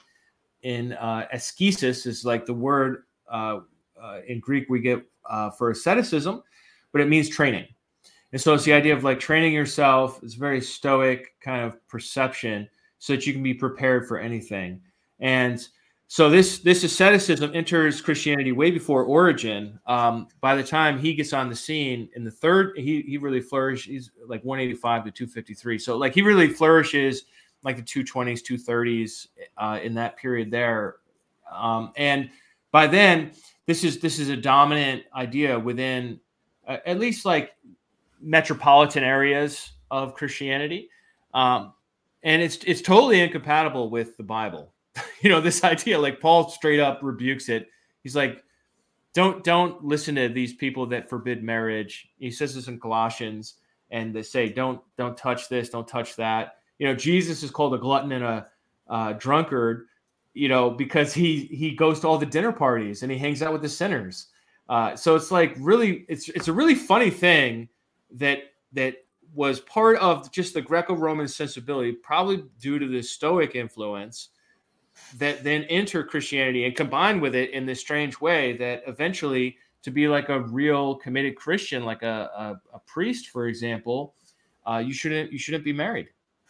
In uh, ascesis is like the word uh, uh, in Greek we get uh, for asceticism, but it means training. And so it's the idea of like training yourself. It's very stoic kind of perception, so that you can be prepared for anything. And so this this asceticism enters Christianity way before Origen. Um, by the time he gets on the scene in the third, he he really flourishes. He's like one eighty-five to two fifty-three. So like he really flourishes like the two twenties, two thirties uh, in that period there. Um, and by then, this is this is a dominant idea within uh, at least like metropolitan areas of Christianity. Um, and it's it's totally incompatible with the Bible. You know, this idea, like Paul straight up rebukes it. He's like, don't don't listen to these people that forbid marriage. He says this in Colossians, and they say, don't don't touch this, don't touch that. You know, Jesus is called a glutton and a uh, drunkard, you know, because he he goes to all the dinner parties and he hangs out with the sinners. Uh, so it's like really, it's it's a really funny thing that that was part of just the Greco-Roman sensibility, probably due to the Stoic influence, that then enter Christianity and combined with it in this strange way that eventually, to be like a real committed Christian, like a a, a priest, for example, uh, you shouldn't you shouldn't be married.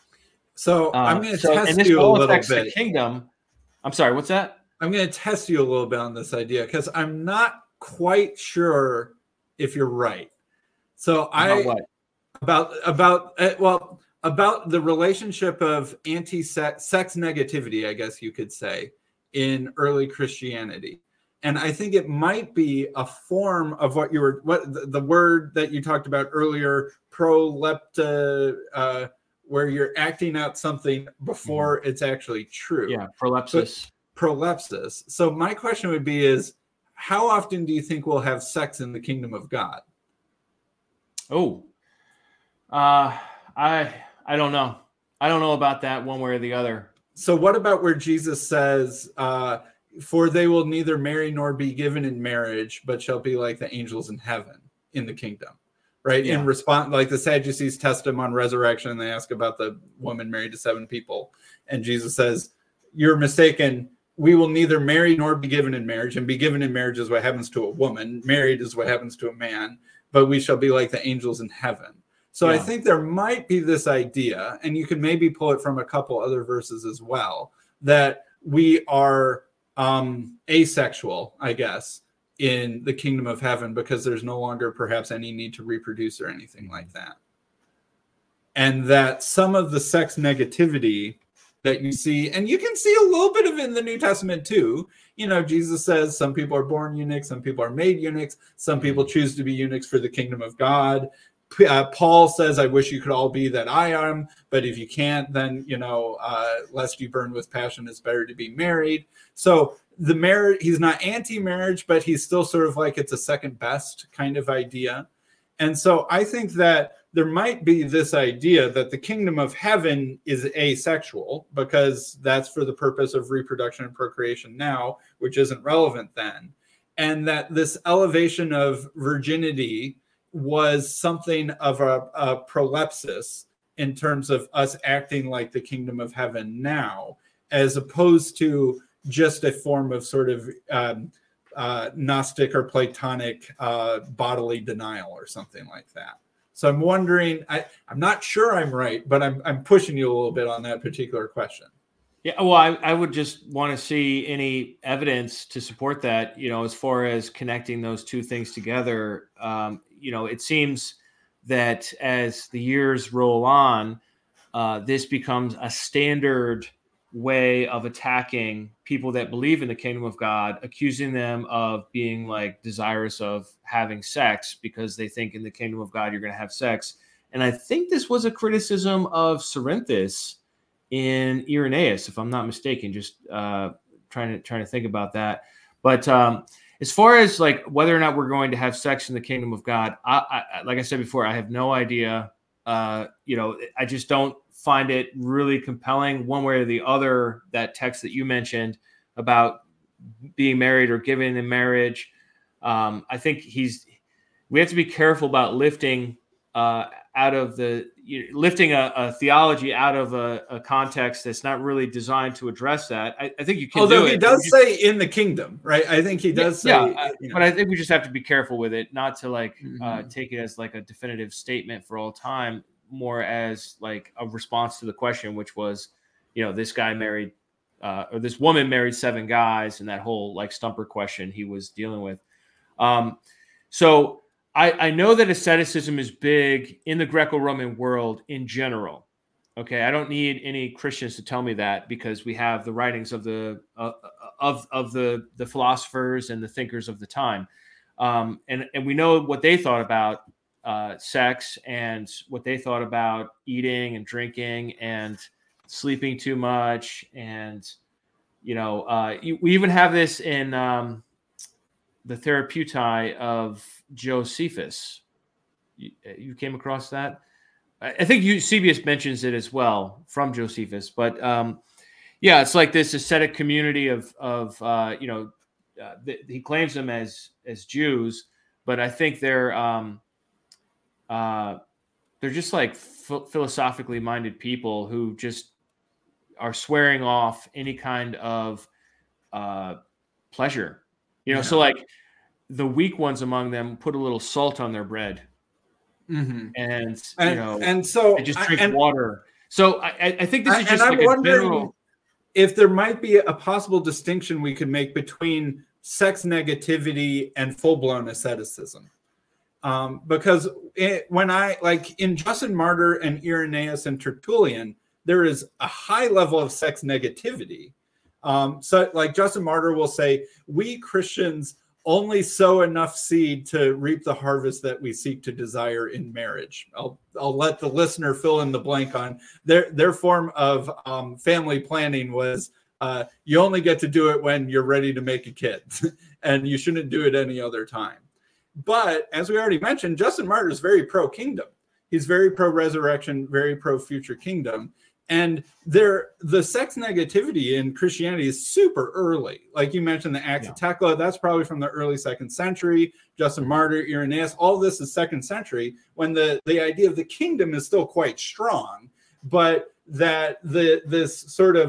So uh, I'm going to so, test and this you a all little affects bit. The kingdom. I'm sorry, what's that? I'm going to test you a little bit on this idea because I'm not quite sure if you're right. So About I what? about about uh, well about the relationship of anti-sex sex negativity, I guess you could say, in early Christianity. And I think it might be a form of what you were what the, the word that you talked about earlier, prolepta, uh, where you're acting out something before mm-hmm. it's actually true. Yeah, prolepsis. But, prolepsis. So my question would be is, how often do you think we'll have sex in the kingdom of God? Oh, uh, I I don't know. I don't know about that one way or the other. So what about where Jesus says, uh, for they will neither marry nor be given in marriage, but shall be like the angels in heaven in the kingdom? Right. Yeah. In response, like the Sadducees test him on resurrection, and they ask about the woman married to seven people. And Jesus says, you're mistaken. we will neither marry nor be given in marriage, and be given in marriage is what happens to a woman. Married is what happens to a man, but we shall be like the angels in heaven. So yeah. I think there might be this idea, and you can maybe pull it from a couple other verses as well, that we are um, asexual, I guess, in the kingdom of heaven, because there's no longer perhaps any need to reproduce or anything like that. And that some of the sex negativity that you see, and you can see a little bit of it in the New Testament too. You know, Jesus says some people are born eunuchs, some people are made eunuchs, some people choose to be eunuchs for the kingdom of God. Uh, Paul says, I wish you could all be that I am, but if you can't, then, you know, uh, lest you burn with passion, it's better to be married. So the marriage, he's not anti-marriage, but he's still sort of like it's a second best kind of idea. And so I think that there might be this idea that the kingdom of heaven is asexual, because that's for the purpose of reproduction and procreation now, which isn't relevant then. And that this elevation of virginity was something of a, a prolepsis in terms of us acting like the kingdom of heaven now, as opposed to just a form of sort of um, uh, Gnostic or Platonic uh, bodily denial or something like that. So I'm wondering, I, I'm not sure I'm right, but I'm I'm pushing you a little bit on that particular question. Yeah, well, I, I would just want to see any evidence to support that, you know, as far as connecting those two things together. Um, you know, it seems that as the years roll on, uh, this becomes a standard way of attacking people that believe in the kingdom of God, accusing them of being like desirous of having sex because they think in the kingdom of God you're going to have sex. And I think this was a criticism of Cerinthus in Irenaeus, if I'm not mistaken, just uh, trying to trying to think about that. But um, as far as like whether or not we're going to have sex in the kingdom of God, I, I, like I said before, I have no idea. Uh, you know, I just don't find it really compelling one way or the other. That text that you mentioned about being married or given in marriage, um, I think he's. We have to be careful about lifting uh, out of the lifting a, a theology out of a, a context that's not really designed to address that. I, I think you can. Although do he it. does just, say in the kingdom, right? I think he does yeah, say, yeah, you know. But I think we just have to be careful with it, not to like Mm-hmm. uh, take it as like a definitive statement for all time, more as like a response to the question, which was, you know, this guy married uh, or this woman married seven guys, and that whole like stumper question he was dealing with. Um, so. I, I know that asceticism is big in the Greco-Roman world in general. Okay, I don't need any Christians to tell me that, because we have the writings of the uh, of of the the philosophers and the thinkers of the time, um, and and we know what they thought about uh, sex and what they thought about eating and drinking and sleeping too much, and you know uh, we even have this in. Um, the Therapeutae of Josephus. You, you came across that? I think Eusebius mentions it as well from Josephus. But um, yeah, it's like this ascetic community of, of uh, you know, uh, th- he claims them as as Jews, but I think they're um, uh, they're just like ph- philosophically minded people who just are swearing off any kind of uh, pleasure. You know, yeah. So like the weak ones among them put a little salt on their bread, mm-hmm. and, and you know, and so they just drink I, and, water. So I, I think this is just and like I'm a wondering general. If there might be a possible distinction we could make between sex negativity and full-blown asceticism, um, because it, when I like in Justin Martyr and Irenaeus and Tertullian, there is a high level of sex negativity. Um, so like Justin Martyr will say, we Christians only sow enough seed to reap the harvest that we seek to desire in marriage. I'll I'll let the listener fill in the blank on their their form of um, family planning was uh, you only get to do it when you're ready to make a kid, and you shouldn't do it any other time. But as we already mentioned, Justin Martyr is very pro kingdom. He's very pro resurrection, very pro future kingdom. And there, the sex negativity in Christianity is super early. Like you mentioned, the Acts yeah. of Thecla, that's probably from the early second century. Justin Martyr, Irenaeus, all this is second century, when the, the idea of the kingdom is still quite strong, but that the this sort of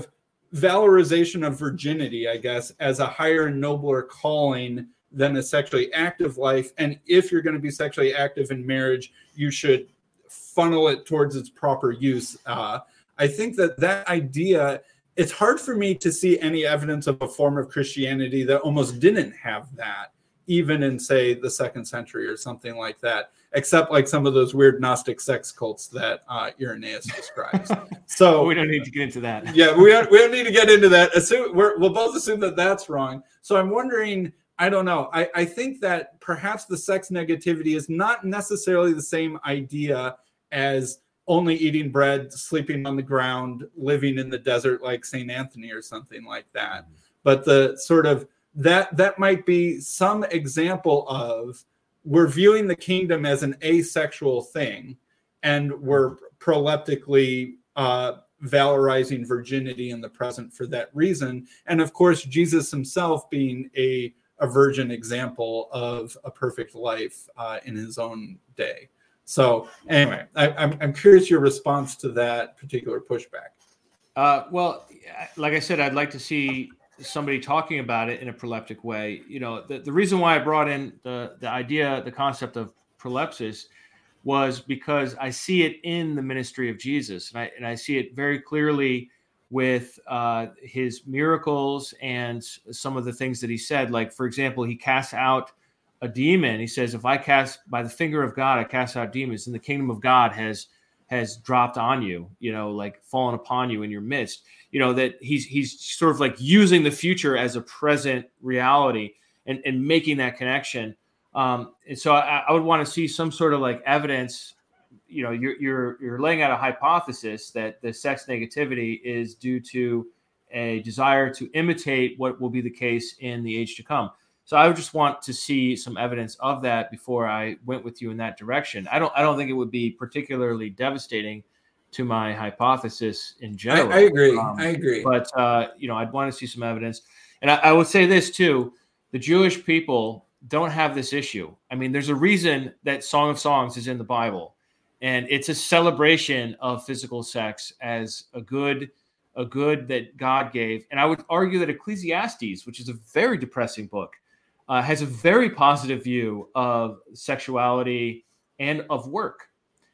valorization of virginity, I guess, as a higher and nobler calling than a sexually active life. And if you're going to be sexually active in marriage, you should funnel it towards its proper use. Uh, I think that that idea, it's hard for me to see any evidence of a form of Christianity that almost didn't have that, even in, say, the second century or something like that, except like some of those weird Gnostic sex cults that uh, Irenaeus describes. So we don't need to get into that. Yeah, we don't, we don't need to get into that. Assume, we're, we'll both assume that that's wrong. So I'm wondering, I don't know. I, I think that perhaps the sex negativity is not necessarily the same idea as only eating bread, sleeping on the ground, living in the desert like Saint Anthony or something like that. But the sort of that that might be some example of we're viewing the kingdom as an asexual thing, and we're proleptically uh, valorizing virginity in the present for that reason. And of course, Jesus himself being a, a virgin example of a perfect life uh, in his own day. So anyway, I, I'm, I'm curious your response to that particular pushback. Uh, well, like I said, I'd like to see somebody talking about it in a proleptic way. You know, the, the reason why I brought in the, the idea, the concept of prolepsis was because I see it in the ministry of Jesus. And I, and I see it very clearly with uh, his miracles and some of the things that he said. Like, for example, he casts out a demon. He says, if I cast by the finger of God, I cast out demons, and the kingdom of God has has dropped on you, you know, like fallen upon you in your midst, you know, that he's he's sort of like using the future as a present reality and, and making that connection. Um, and so I, I would want to see some sort of like evidence. You know, you're you're you're laying out a hypothesis that the sex negativity is due to a desire to imitate what will be the case in the age to come. So I would just want to see some evidence of that before I went with you in that direction. I don't I don't think it would be particularly devastating to my hypothesis in general. I, I agree. Um, I agree. But, uh, you know, I'd want to see some evidence. And I, I would say this, too. The Jewish people don't have this issue. I mean, there's a reason that Song of Songs is in the Bible. And it's a celebration of physical sex as a good, a good that God gave. And I would argue that Ecclesiastes, which is a very depressing book, uh, has a very positive view of sexuality and of work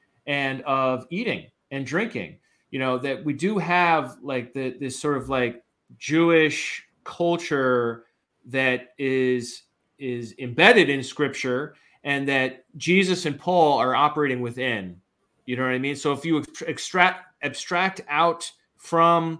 and of eating and drinking. You know, that we do have like the, this sort of like Jewish culture that is is embedded in Scripture, and that Jesus and Paul are operating within. You know what I mean? So if you extract abstract out from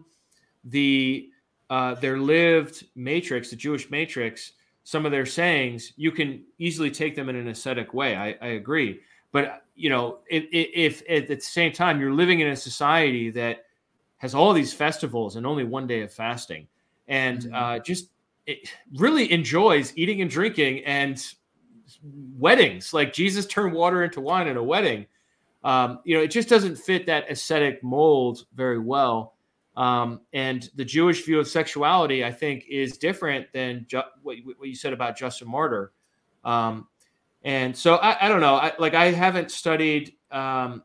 the uh, their lived matrix, the Jewish matrix, some of their sayings, you can easily take them in an ascetic way. I, I agree. But, you know, if, if, if at the same time you're living in a society that has all these festivals and only one day of fasting, and mm-hmm. uh, just it really enjoys eating and drinking and weddings, like Jesus turned water into wine at a wedding, um, you know, it just doesn't fit that ascetic mold very well. Um, and the Jewish view of sexuality, I think, is different than ju- what, what you said about Justin Martyr. Um, and so I, I don't know, I, like I haven't studied um,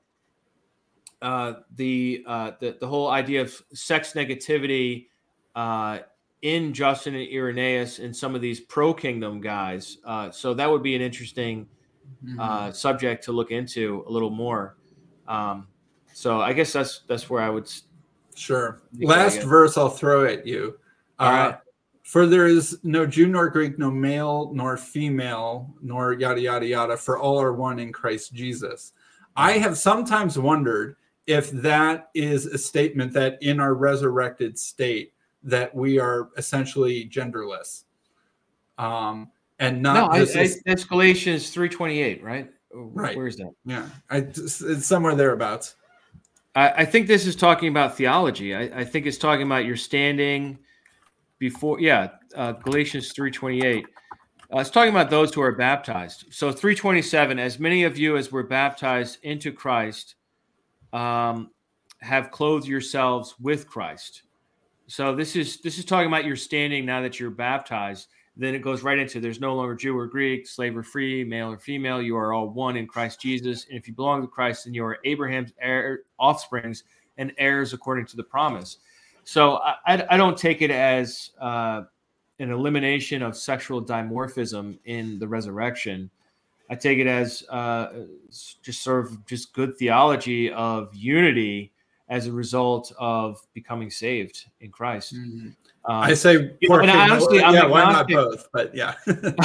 uh, the, uh, the the whole idea of sex negativity uh, in Justin and Irenaeus and some of these pro-kingdom guys. Uh, so that would be an interesting uh, subject to look into a little more. Um, so I guess that's that's where I would. Sure. Last verse I'll throw at you. All uh, right. For there is no Jew nor Greek, no male nor female, nor yada, yada, yada, for all are one in Christ Jesus. I have sometimes wondered if that is a statement that in our resurrected state that we are essentially genderless. Um, and not no, just I, I, that's Galatians three twenty-eight, right? Right. Where is that? Yeah, I, it's somewhere thereabouts. I, I think this is talking about theology. I, I think it's talking about your standing before. Yeah, uh, Galatians three twenty-eight. Uh, it's talking about those who are baptized. So three twenty-seven, as many of you as were baptized into Christ um, have clothed yourselves with Christ. So this is this is talking about your standing now that you're baptized. Then it goes right into there's no longer Jew or Greek, slave or free, male or female. You are all one in Christ Jesus. And if you belong to Christ, then you are Abraham's heir, offsprings and heirs according to the promise. So I, I I don't take it as uh, an elimination of sexual dimorphism in the resurrection. I take it as uh, just sort of just good theology of unity as a result of becoming saved in Christ. Mm-hmm. Um, I say, you know, and I honestly, I'm yeah, why not agnostic. both? But yeah.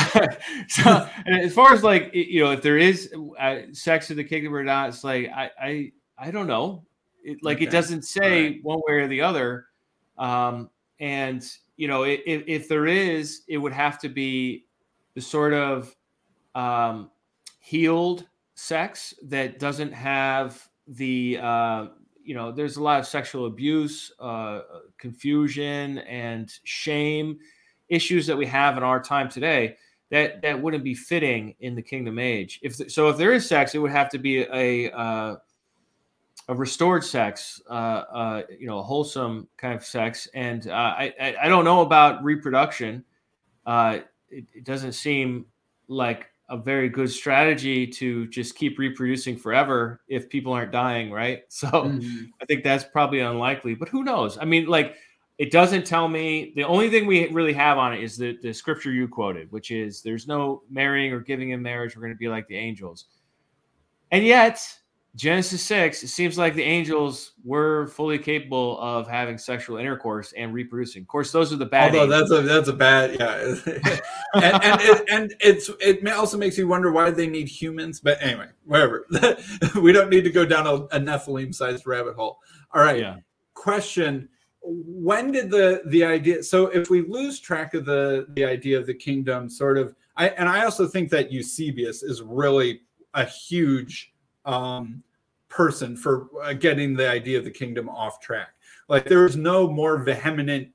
So, and as far as like, you know, if there is uh, sex in the kingdom or not, it's like I, I, I don't know. It, like Okay. it doesn't say right. one way or the other. Um, and you know, if, if there is, it would have to be the sort of um, healed sex that doesn't have the. Uh, you know, there's a lot of sexual abuse, uh, confusion, and shame issues that we have in our time today that that wouldn't be fitting in the kingdom age. If so, if there is sex, it would have to be a uh, a restored sex, uh, uh, you know, a wholesome kind of sex. And uh, I, I I don't know about reproduction. Uh, it, it doesn't seem like a very good strategy to just keep reproducing forever if people aren't dying, right? So mm-hmm. I think that's probably unlikely, but who knows? I mean, like, it doesn't tell me. The only thing we really have on it is the, the scripture you quoted, which is there's no marrying or giving in marriage. We're going to be like the angels. And yet, Genesis six, it seems like the angels were fully capable of having sexual intercourse and reproducing. Of course, those are the bad Although angels. that's a that's a bad yeah, and and, it, and it's it also makes you wonder why they need humans. But anyway, whatever. We don't need to go down a, a Nephilim-sized rabbit hole. All right. Yeah. Question: when did the the idea? So if we lose track of the the idea of the kingdom, sort of, I and I also think that Eusebius is really a huge um, person for uh, getting the idea of the kingdom off track. Like there is no more vehement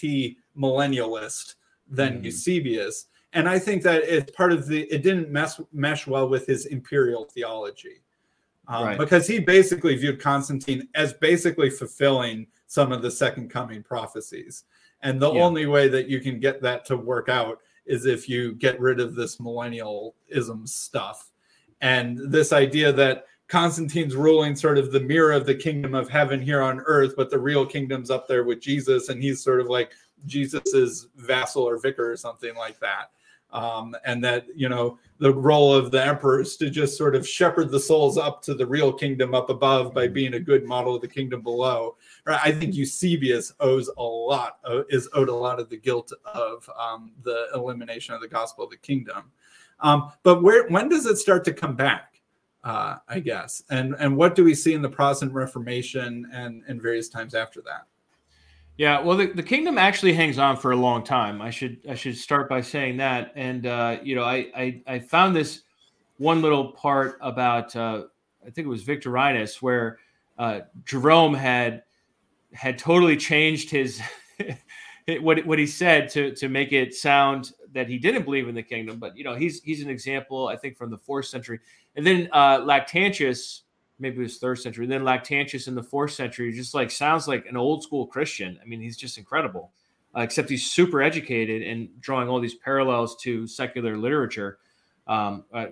anti-millennialist than mm. Eusebius. And I think that it's part of the, it didn't mess, mesh well with his imperial theology. Um, right. Because he basically viewed Constantine as basically fulfilling some of the second coming prophecies. And the yeah. only way that you can get that to work out is if you get rid of this millennialism stuff. And this idea that Constantine's ruling sort of the mirror of the kingdom of heaven here on earth, but the real kingdom's up there with Jesus, and he's sort of like Jesus's vassal or vicar or something like that. Um, and that, you know, the role of the emperor is to just sort of shepherd the souls up to the real kingdom up above by being a good model of the kingdom below. Right? I think Eusebius owes a lot, uh, is owed a lot of the guilt of um, the elimination of the gospel of the kingdom. Um, but where, when does it start to come back? Uh, I guess. And and what do we see in the Protestant Reformation and, and various times after that? Yeah, well, the, the kingdom actually hangs on for a long time. I should I should start by saying that. And, uh, you know, I, I, I found this one little part about, uh, I think it was Victorinus, where uh, Jerome had had totally changed his what what he said to to make it sound that he didn't believe in the kingdom. But, you know, he's he's an example, I think, from the fourth century. And then uh, Lactantius, maybe it was third century, then Lactantius in the fourth century just like sounds like an old school Christian. I mean, he's just incredible, uh, except he's super educated and drawing all these parallels to secular literature. Um, uh,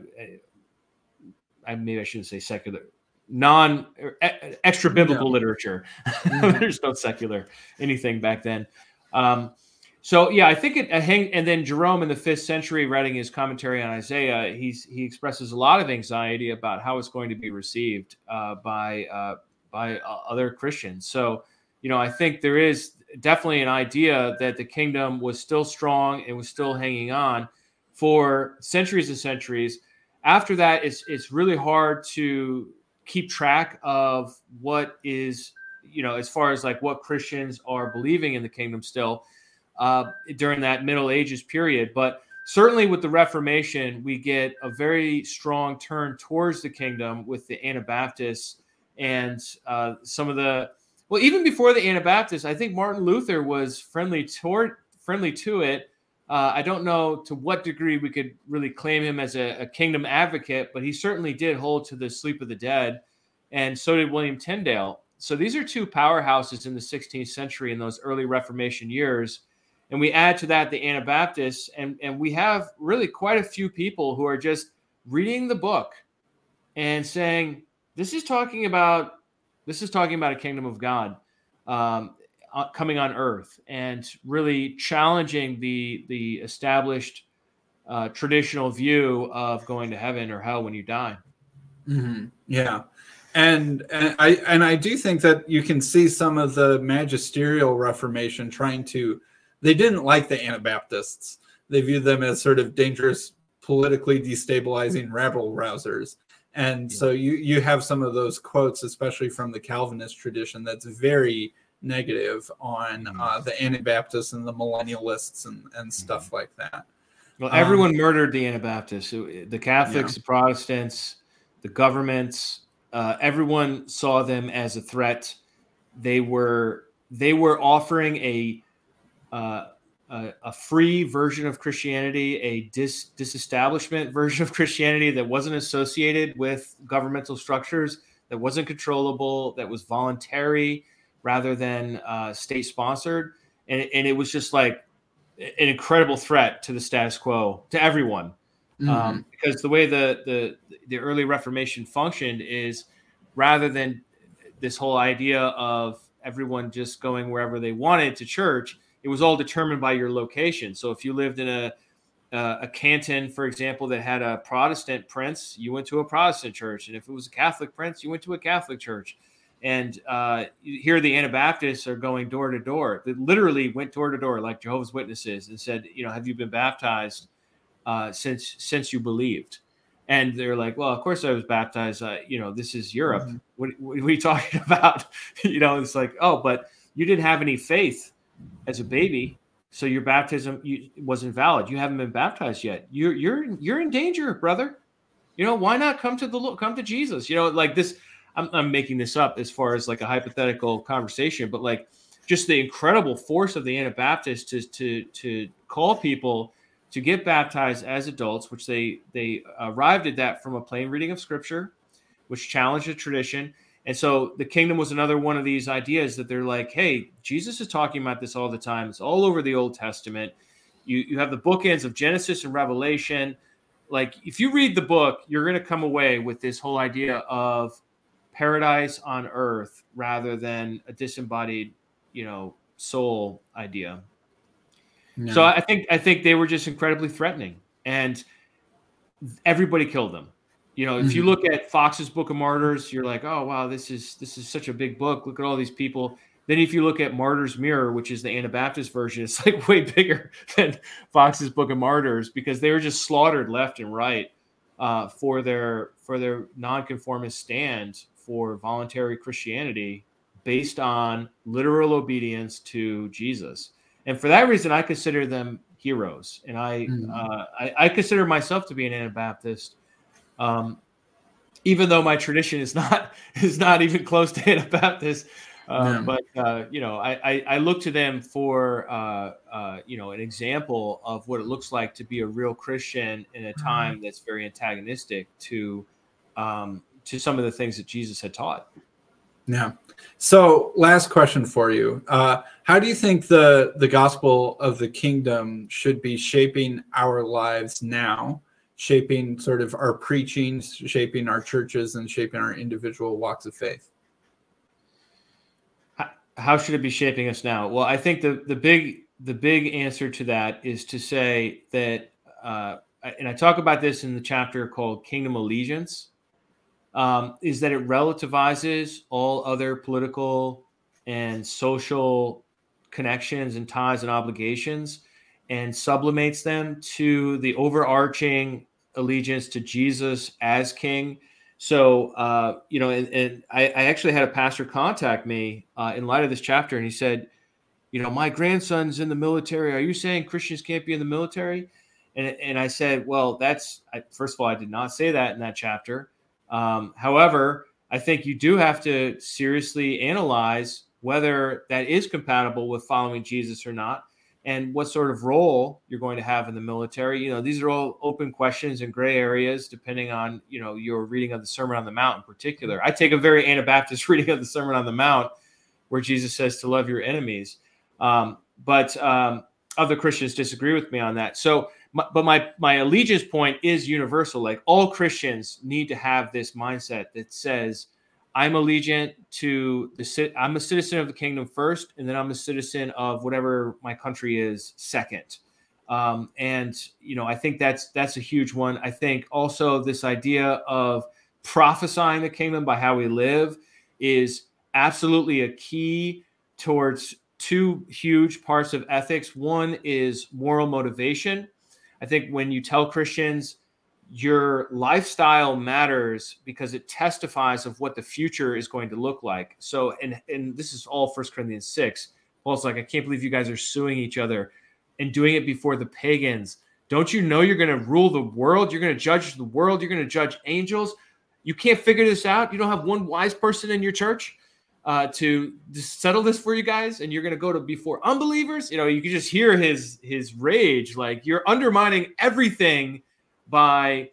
I maybe I shouldn't say secular, non extra biblical yeah. literature. Mm-hmm. There's no secular anything back then. Um, So, yeah, I think it, and then Jerome in the fifth century, writing his commentary on Isaiah, he's he expresses a lot of anxiety about how it's going to be received uh, by uh, by uh, other Christians. So, you know, I think there is definitely an idea that the kingdom was still strong and was still hanging on for centuries and centuries. After that, it's it's really hard to keep track of what is, you know, as far as like what Christians are believing in the kingdom still. Uh, during that Middle Ages period. But certainly with the Reformation, we get a very strong turn towards the kingdom with the Anabaptists and uh, some of the, well, even before the Anabaptists, I think Martin Luther was friendly toward, friendly to it. Uh, I don't know to what degree we could really claim him as a, a kingdom advocate, but he certainly did hold to the sleep of the dead. And so did William Tyndale. So these are two powerhouses in the sixteenth century in those early Reformation years. And we add to that the Anabaptists, and, and we have really quite a few people who are just reading the book and saying, this is talking about, this is talking about a kingdom of God. Um, uh, coming on earth and really challenging the the established uh, traditional view of going to heaven or hell when you die. Mm-hmm. Yeah. And, and I and I do think that you can see some of the magisterial Reformation trying to, they didn't like the Anabaptists. They viewed them as sort of dangerous, politically destabilizing rabble rousers. And yeah. so you, you have some of those quotes, especially from the Calvinist tradition, that's very negative on mm-hmm. uh, the Anabaptists and the millennialists and, and stuff mm-hmm. like that. Well, everyone um, murdered the Anabaptists, the Catholics, yeah. the Protestants, the governments. Uh, everyone saw them as a threat. They were they were offering a uh, a, a free version of Christianity, a dis disestablishment version of Christianity that wasn't associated with governmental structures, that wasn't controllable, that was voluntary rather than uh, state sponsored, and and it was just like an incredible threat to the status quo, to everyone. Mm-hmm. Um, because the way the, the the early Reformation functioned is, rather than this whole idea of everyone just going wherever they wanted to church, it was all determined by your location. So if you lived in a uh, a canton, for example, that had a Protestant prince, you went to a Protestant church, and if it was a Catholic prince, you went to a Catholic church. And uh, here the Anabaptists are going door to door. They literally went door to door like Jehovah's Witnesses and said, you know, have you been baptized uh, since since you believed? And they're like, well, of course I was baptized. Uh, you know, this is Europe. Mm-hmm. What, what are you talking about? You know, it's like, oh, but you didn't have any faith as a baby, so your baptism you, wasn't valid. You haven't been baptized yet. You're you're you're in danger, brother. You know, why not come to the come to Jesus? You know, like this. I'm, I'm making this up as far as like a hypothetical conversation, but like just the incredible force of the Anabaptists to to to call people to get baptized as adults, which they they arrived at that from a plain reading of Scripture, which challenged the tradition. And so the kingdom was another one of these ideas that they're like, hey, Jesus is talking about this all the time. It's all over the Old Testament. You you have the bookends of Genesis and Revelation. Like if you read the book, you're going to come away with this whole idea of paradise on earth rather than a disembodied, you know, soul idea. No. So I think I think they were just incredibly threatening, and everybody killed them. You know, if mm-hmm. you look at Fox's Book of Martyrs, you're like, oh wow, this is this is such a big book. Look at all these people. Then if you look at Martyr's Mirror, which is the Anabaptist version, it's like way bigger than Fox's Book of Martyrs because they were just slaughtered left and right uh, for their for their nonconformist stand for voluntary Christianity based on literal obedience to Jesus. And for that reason, I consider them heroes. And I, mm-hmm. uh, I, I consider myself to be an Anabaptist, um, even though my tradition is not is not even close to Anabaptist. Uh, no. But uh, you know, I, I, I look to them for uh, uh, you know an example of what it looks like to be a real Christian in a time that's very antagonistic to um, to some of the things that Jesus had taught. Yeah. So last question for you. Uh, how do you think the, the gospel of the kingdom should be shaping our lives now, shaping sort of our preaching, shaping our churches, and shaping our individual walks of faith? How should it be shaping us now? Well, I think the, the big the big answer to that is to say that, uh, and I talk about this in the chapter called Kingdom Allegiance, Um, is that it relativizes all other political and social connections and ties and obligations and sublimates them to the overarching allegiance to Jesus as king. So, uh, you know, and, and I, I actually had a pastor contact me uh, in light of this chapter, and he said, you know, my grandson's in the military. Are you saying Christians can't be in the military? And, and I said, well, that's, I, first of all, I did not say that in that chapter. Um, however, I think you do have to seriously analyze whether that is compatible with following Jesus or not, and what sort of role you're going to have in the military. You know, these are all open questions and gray areas, depending on, you know, your reading of the Sermon on the Mount in particular. I take a very Anabaptist reading of the Sermon on the Mount, where Jesus says to love your enemies. Um, but um, other Christians disagree with me on that. So, My, but my my allegiance point is universal. Like all Christians need to have this mindset that says, I'm allegiant to the, I'm a citizen of the kingdom first, and then I'm a citizen of whatever my country is second. Um, and, you know, I think that's, that's a huge one. I think also this idea of prophesying the kingdom by how we live is absolutely a key towards two huge parts of ethics. One is moral motivation. I think when you tell Christians your lifestyle matters because it testifies of what the future is going to look like. So, and, and this is all First Corinthians six. Paul's like, I can't believe you guys are suing each other and doing it before the pagans. Don't you know you're going to rule the world? You're going to judge the world. You're going to judge angels. You can't figure this out. You don't have one wise person in your church uh, to, to settle this for you guys. And you're going to go to before unbelievers. You know, you can just hear his, his rage. Like, you're undermining everything by,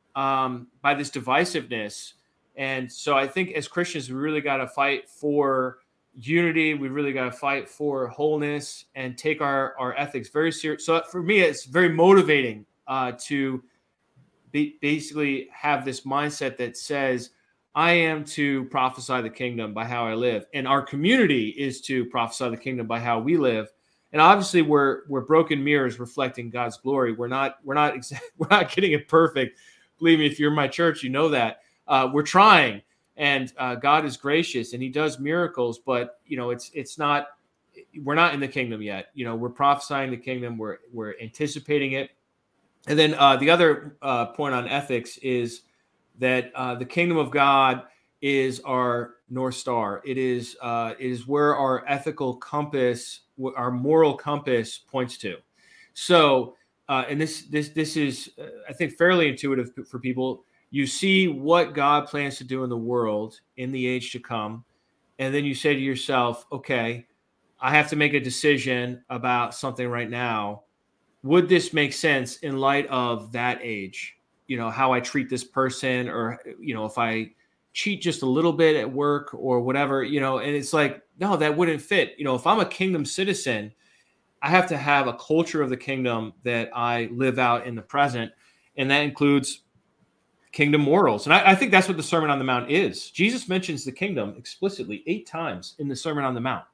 um, by this divisiveness. And so I think as Christians, we really got to fight for unity. We really got to fight for wholeness and take our, our ethics very serious. So for me, it's very motivating uh, to be, basically have this mindset that says, I am to prophesy the kingdom by how I live. And our community is to prophesy the kingdom by how we live. And obviously we're, we're broken mirrors reflecting God's glory. We're not, we're not, exa- we're not getting it perfect. Believe me, if you're in my church, you know that. Uh, we're trying. And uh, God is gracious and he does miracles, but you know, it's, it's not, we're not in the kingdom yet. You know, we're prophesying the kingdom. We're, we're anticipating it. And then uh, the other uh, point on ethics is that uh, the kingdom of God is our North Star. It is, uh, it is where our ethical compass, our moral compass points to. So, uh, and this, this, this is, uh, I think, fairly intuitive for people. You see what God plans to do in the world in the age to come. And then you say to yourself, okay, I have to make a decision about something right now. Would this make sense in light of that age? You know, how I treat this person, or, you know, if I cheat just a little bit at work or whatever, you know, and it's like, no, that wouldn't fit. You know, if I'm a kingdom citizen, I have to have a culture of the kingdom that I live out in the present. And that includes kingdom morals. And I, I think that's what the Sermon on the Mount is. Jesus mentions the kingdom explicitly eight times in the Sermon on the Mount.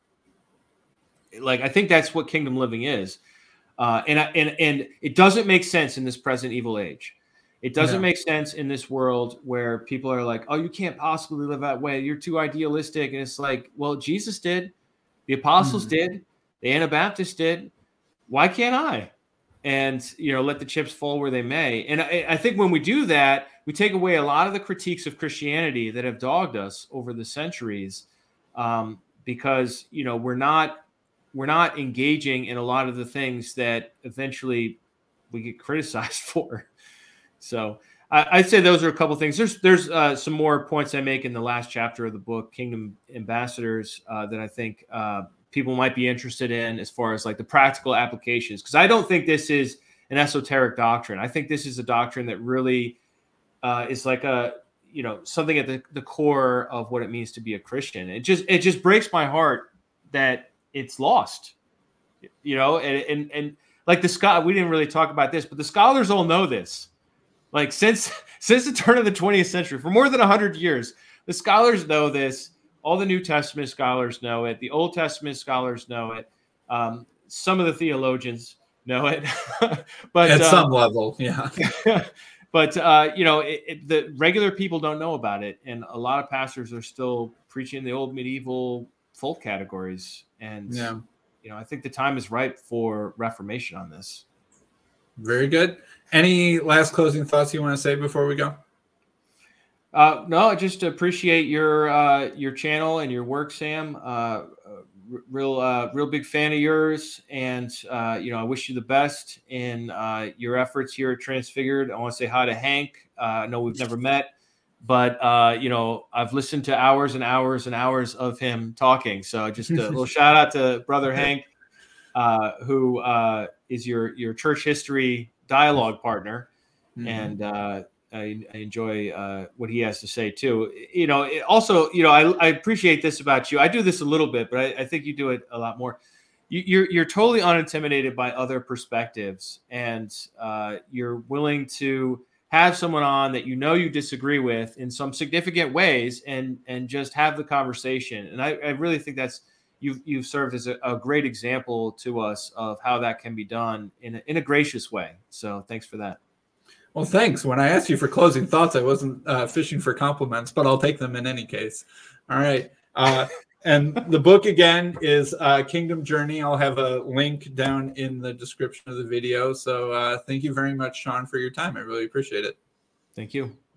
Like, I think that's what kingdom living is. Uh, and, and, and it doesn't make sense in this present evil age. It doesn't Yeah. make sense in this world where people are like, oh, you can't possibly live that way. You're too idealistic. And it's like, well, Jesus did. The apostles mm. did. The Anabaptists did. Why can't I? And, you know, let the chips fall where they may. And I, I think when we do that, we take away a lot of the critiques of Christianity that have dogged us over the centuries, um, because, you know, we're not we're not engaging in a lot of the things that eventually we get criticized for. So I, I'd say those are a couple of things. There's there's uh, some more points I make in the last chapter of the book, Kingdom Ambassadors, uh, that I think uh, people might be interested in as far as like the practical applications. Because I don't think this is an esoteric doctrine. I think this is a doctrine that really uh, is like a, you know, something at the, the core of what it means to be a Christian. It just, it just breaks my heart that it's lost, you know, and, and, and like the Scott, we didn't really talk about this, but the scholars all know this. Like since, since the turn of the twentieth century, for more than a hundred years, the scholars know this. All the New Testament scholars know it. The Old Testament scholars know it. Um, some of the theologians know it, but at uh, some level, yeah. But, uh, you know, it, it, the regular people don't know about it. And a lot of pastors are still preaching the old medieval folk categories. And, yeah. you know, I think the time is ripe for reformation on this. Very good. Any last closing thoughts you want to say before we go? Uh, no, I just appreciate your uh, your channel and your work, Sam. Uh, real, uh, real big fan of yours, and uh, you know, I wish you the best in uh, your efforts here at Transfigured. I want to say hi to Hank. Uh, I know we've never met, but uh, you know, I've listened to hours and hours and hours of him talking. So just a little shout out to brother Hank, uh, who uh, is your your church history dialogue partner, mm-hmm. and. Uh, I, I enjoy uh, what he has to say too. You know, it also, you know, I, I appreciate this about you. I do this a little bit, but I, I think you do it a lot more. You, you're you're totally unintimidated by other perspectives, and uh, you're willing to have someone on that you know you disagree with in some significant ways, and and just have the conversation. And I, I really think that's you've you've served as a, a great example to us of how that can be done in a, in a gracious way. So thanks for that. Well, thanks. When I asked you for closing thoughts, I wasn't uh, fishing for compliments, but I'll take them in any case. All right. Uh, and the book again is uh, Kingdom Journey. I'll have a link down in the description of the video. So uh, thank you very much, Sean, for your time. I really appreciate it. Thank you.